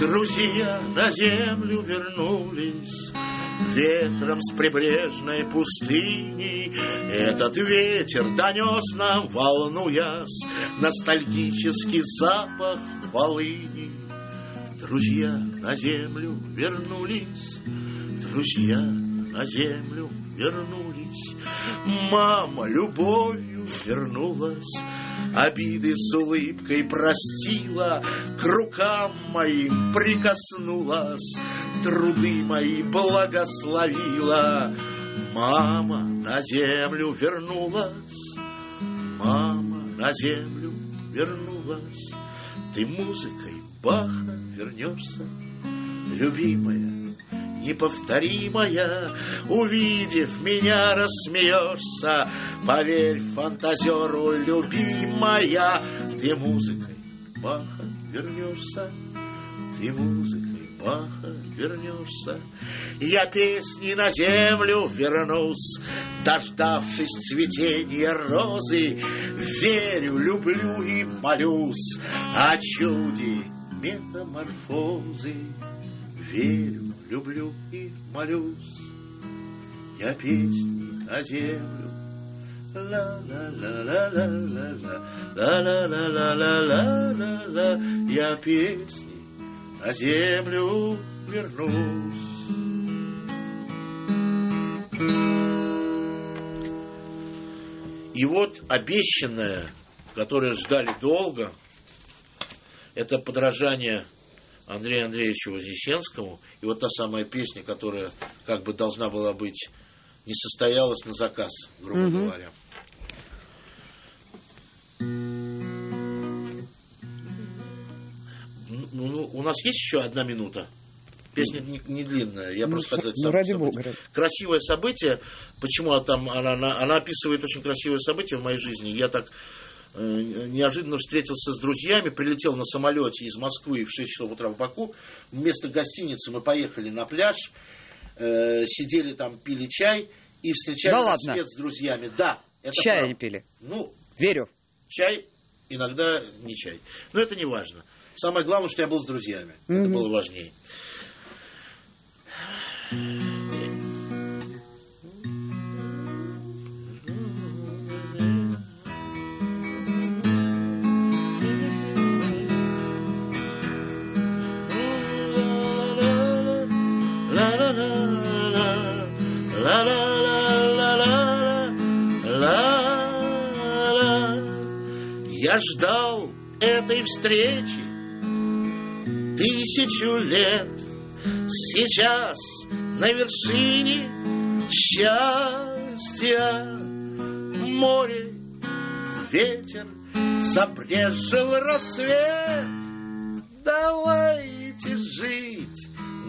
Друзья на землю вернулись ветром с прибрежной пустыни. Этот ветер донес нам, волнуясь, ностальгический запах полыни. Друзья на землю вернулись, друзья на землю вернулись. Мама любовью вернулась, обиды с улыбкой простила, к рукам моим прикоснулась, труды мои благословила. Мама на землю вернулась, мама на землю вернулась. Ты музыкой Баха вернешься, любимая, неповторимая, увидев меня, рассмеешься. Поверь фантазеру, любимая, ты музыкой Баха вернешься, ты музыкой Баха вернешься. Я песни на землю вернусь, дождавшись цветения розы. Верю, люблю и молюсь о чуде метаморфозы. Верю, люблю и молюсь я песни на землю. Ла-ла-ла-ла-ла-ла-ла, ла-ла-ла-ла-ла-ла-ла, я песни на землю вернусь. И вот обещанное, которое ждали долго, это подражание Андрею Андреевичу Вознесенскому. И вот та самая песня, которая как бы должна была быть, не состоялась на заказ, грубо угу. говоря. Ну, у нас есть еще одна минута. Песня не, не длинная. Я ну, просто хотел ну, ради Бога. Красивое событие. Почему там она, она, она описывает очень красивое событие в моей жизни. Я так э, неожиданно встретился с друзьями, прилетел на самолете из Москвы в шесть часов утра в Баку. Вместо гостиницы мы поехали на пляж, э, сидели там, пили чай и встречали да рассвет с друзьями. Да, это чай правда. Не пили. Ну, верю. Чай, иногда не чай. Но это не важно. Самое главное, что я был с друзьями. Mm-hmm. Это было важнее. Я ждал этой встречи тысячу лет. Сейчас на вершине счастья море, ветер, забрезжил рассвет. Давайте жить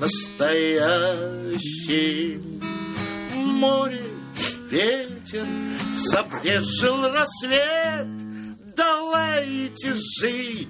настоящим. Море, ветер, забрезжил рассвет. Давайте жить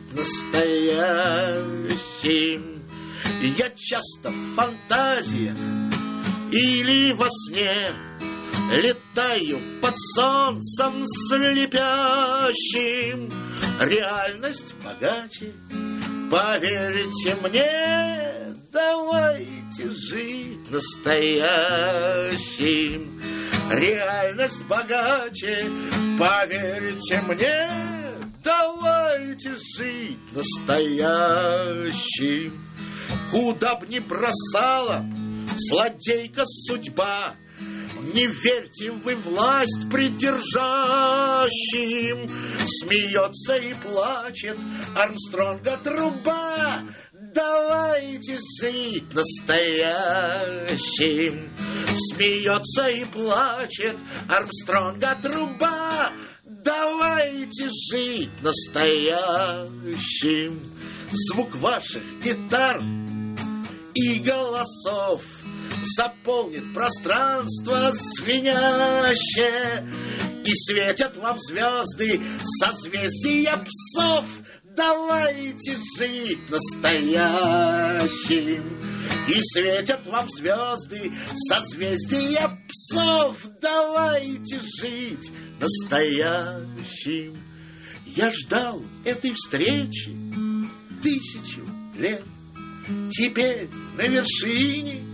настоящим. Я часто в фантазиях или во сне летаю под солнцем слепящим. Реальность богаче, поверьте мне. Давайте жить настоящим. Реальность богаче, поверьте мне. Давайте жить настоящим. Куда б ни бросала злодейка судьба, не верьте вы власть придержащим. Смеется и плачет Армстронга труба. Давайте жить настоящим. Смеется и плачет Армстронга труба. Давайте жить настоящим. Звук ваших гитар и голосов заполнит пространство звенящее, и светят вам звезды созвездия псов. Давайте жить настоящим. И светят вам звезды созвездия псов. Давайте жить настоящим. Я ждал этой встречи тысячу лет. теперь на вершине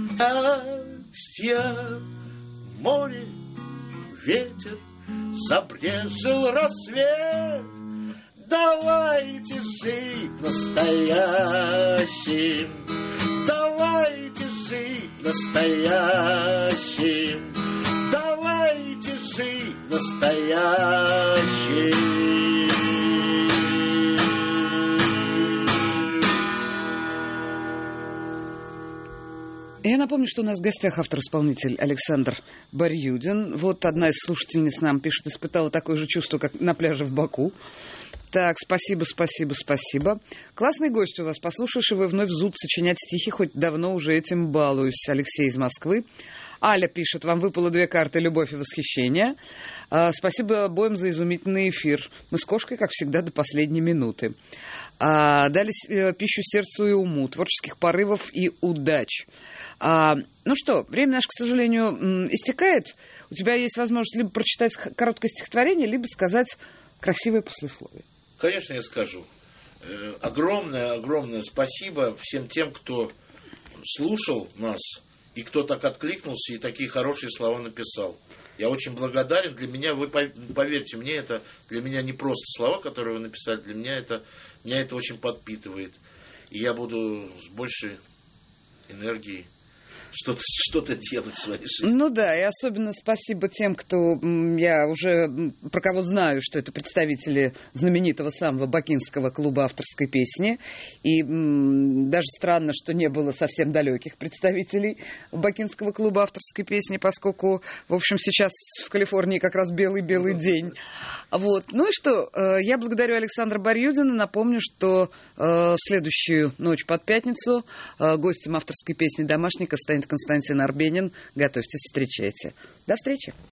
Астья. Море, ветер, забрежил рассвет. Давайте жить настоящим, давайте жить настоящим, давайте жить настоящим. Я напомню, что у нас в гостях автор-исполнитель Александр Барьюдин. Вот одна из слушательниц нам пишет, испытала такое же чувство, как на пляже в Баку. Так, спасибо, спасибо, спасибо. Классный гость у вас. Послушавши, вы вновь зуд сочинять стихи, хоть давно уже этим балуюсь. Алексей из Москвы. Аля пишет, вам выпало две карты «Любовь и восхищение». А, спасибо обоим за изумительный эфир. Мы с кошкой, как всегда, до последней минуты. А, дали пищу сердцу и уму, творческих порывов и удач. А, ну что, время наше, к сожалению, истекает. У тебя есть возможность либо прочитать короткое стихотворение, либо сказать красивое послесловие. Конечно, я скажу. Огромное-огромное спасибо всем тем, кто слушал нас, и кто так откликнулся и такие хорошие слова написал. Я очень благодарен. Для меня, вы поверьте мне, это для меня не просто слова, которые вы написали, для меня это, меня это очень подпитывает. И я буду с большей энергией что-то, что-то делать в своей жизни. Ну да, и особенно спасибо тем, кто, я уже про кого знаю, что это представители знаменитого самого бакинского клуба авторской песни. И м, даже странно, что не было совсем далеких представителей бакинского клуба авторской песни, поскольку, в общем, сейчас в Калифорнии как раз белый-белый день. Вот. Ну и что, я благодарю Александра Барьюдина. Напомню, что в следующую ночь под пятницу гостем авторской песни «Домашника» станет Константин Арбенин. Готовьтесь, встречайте. До встречи.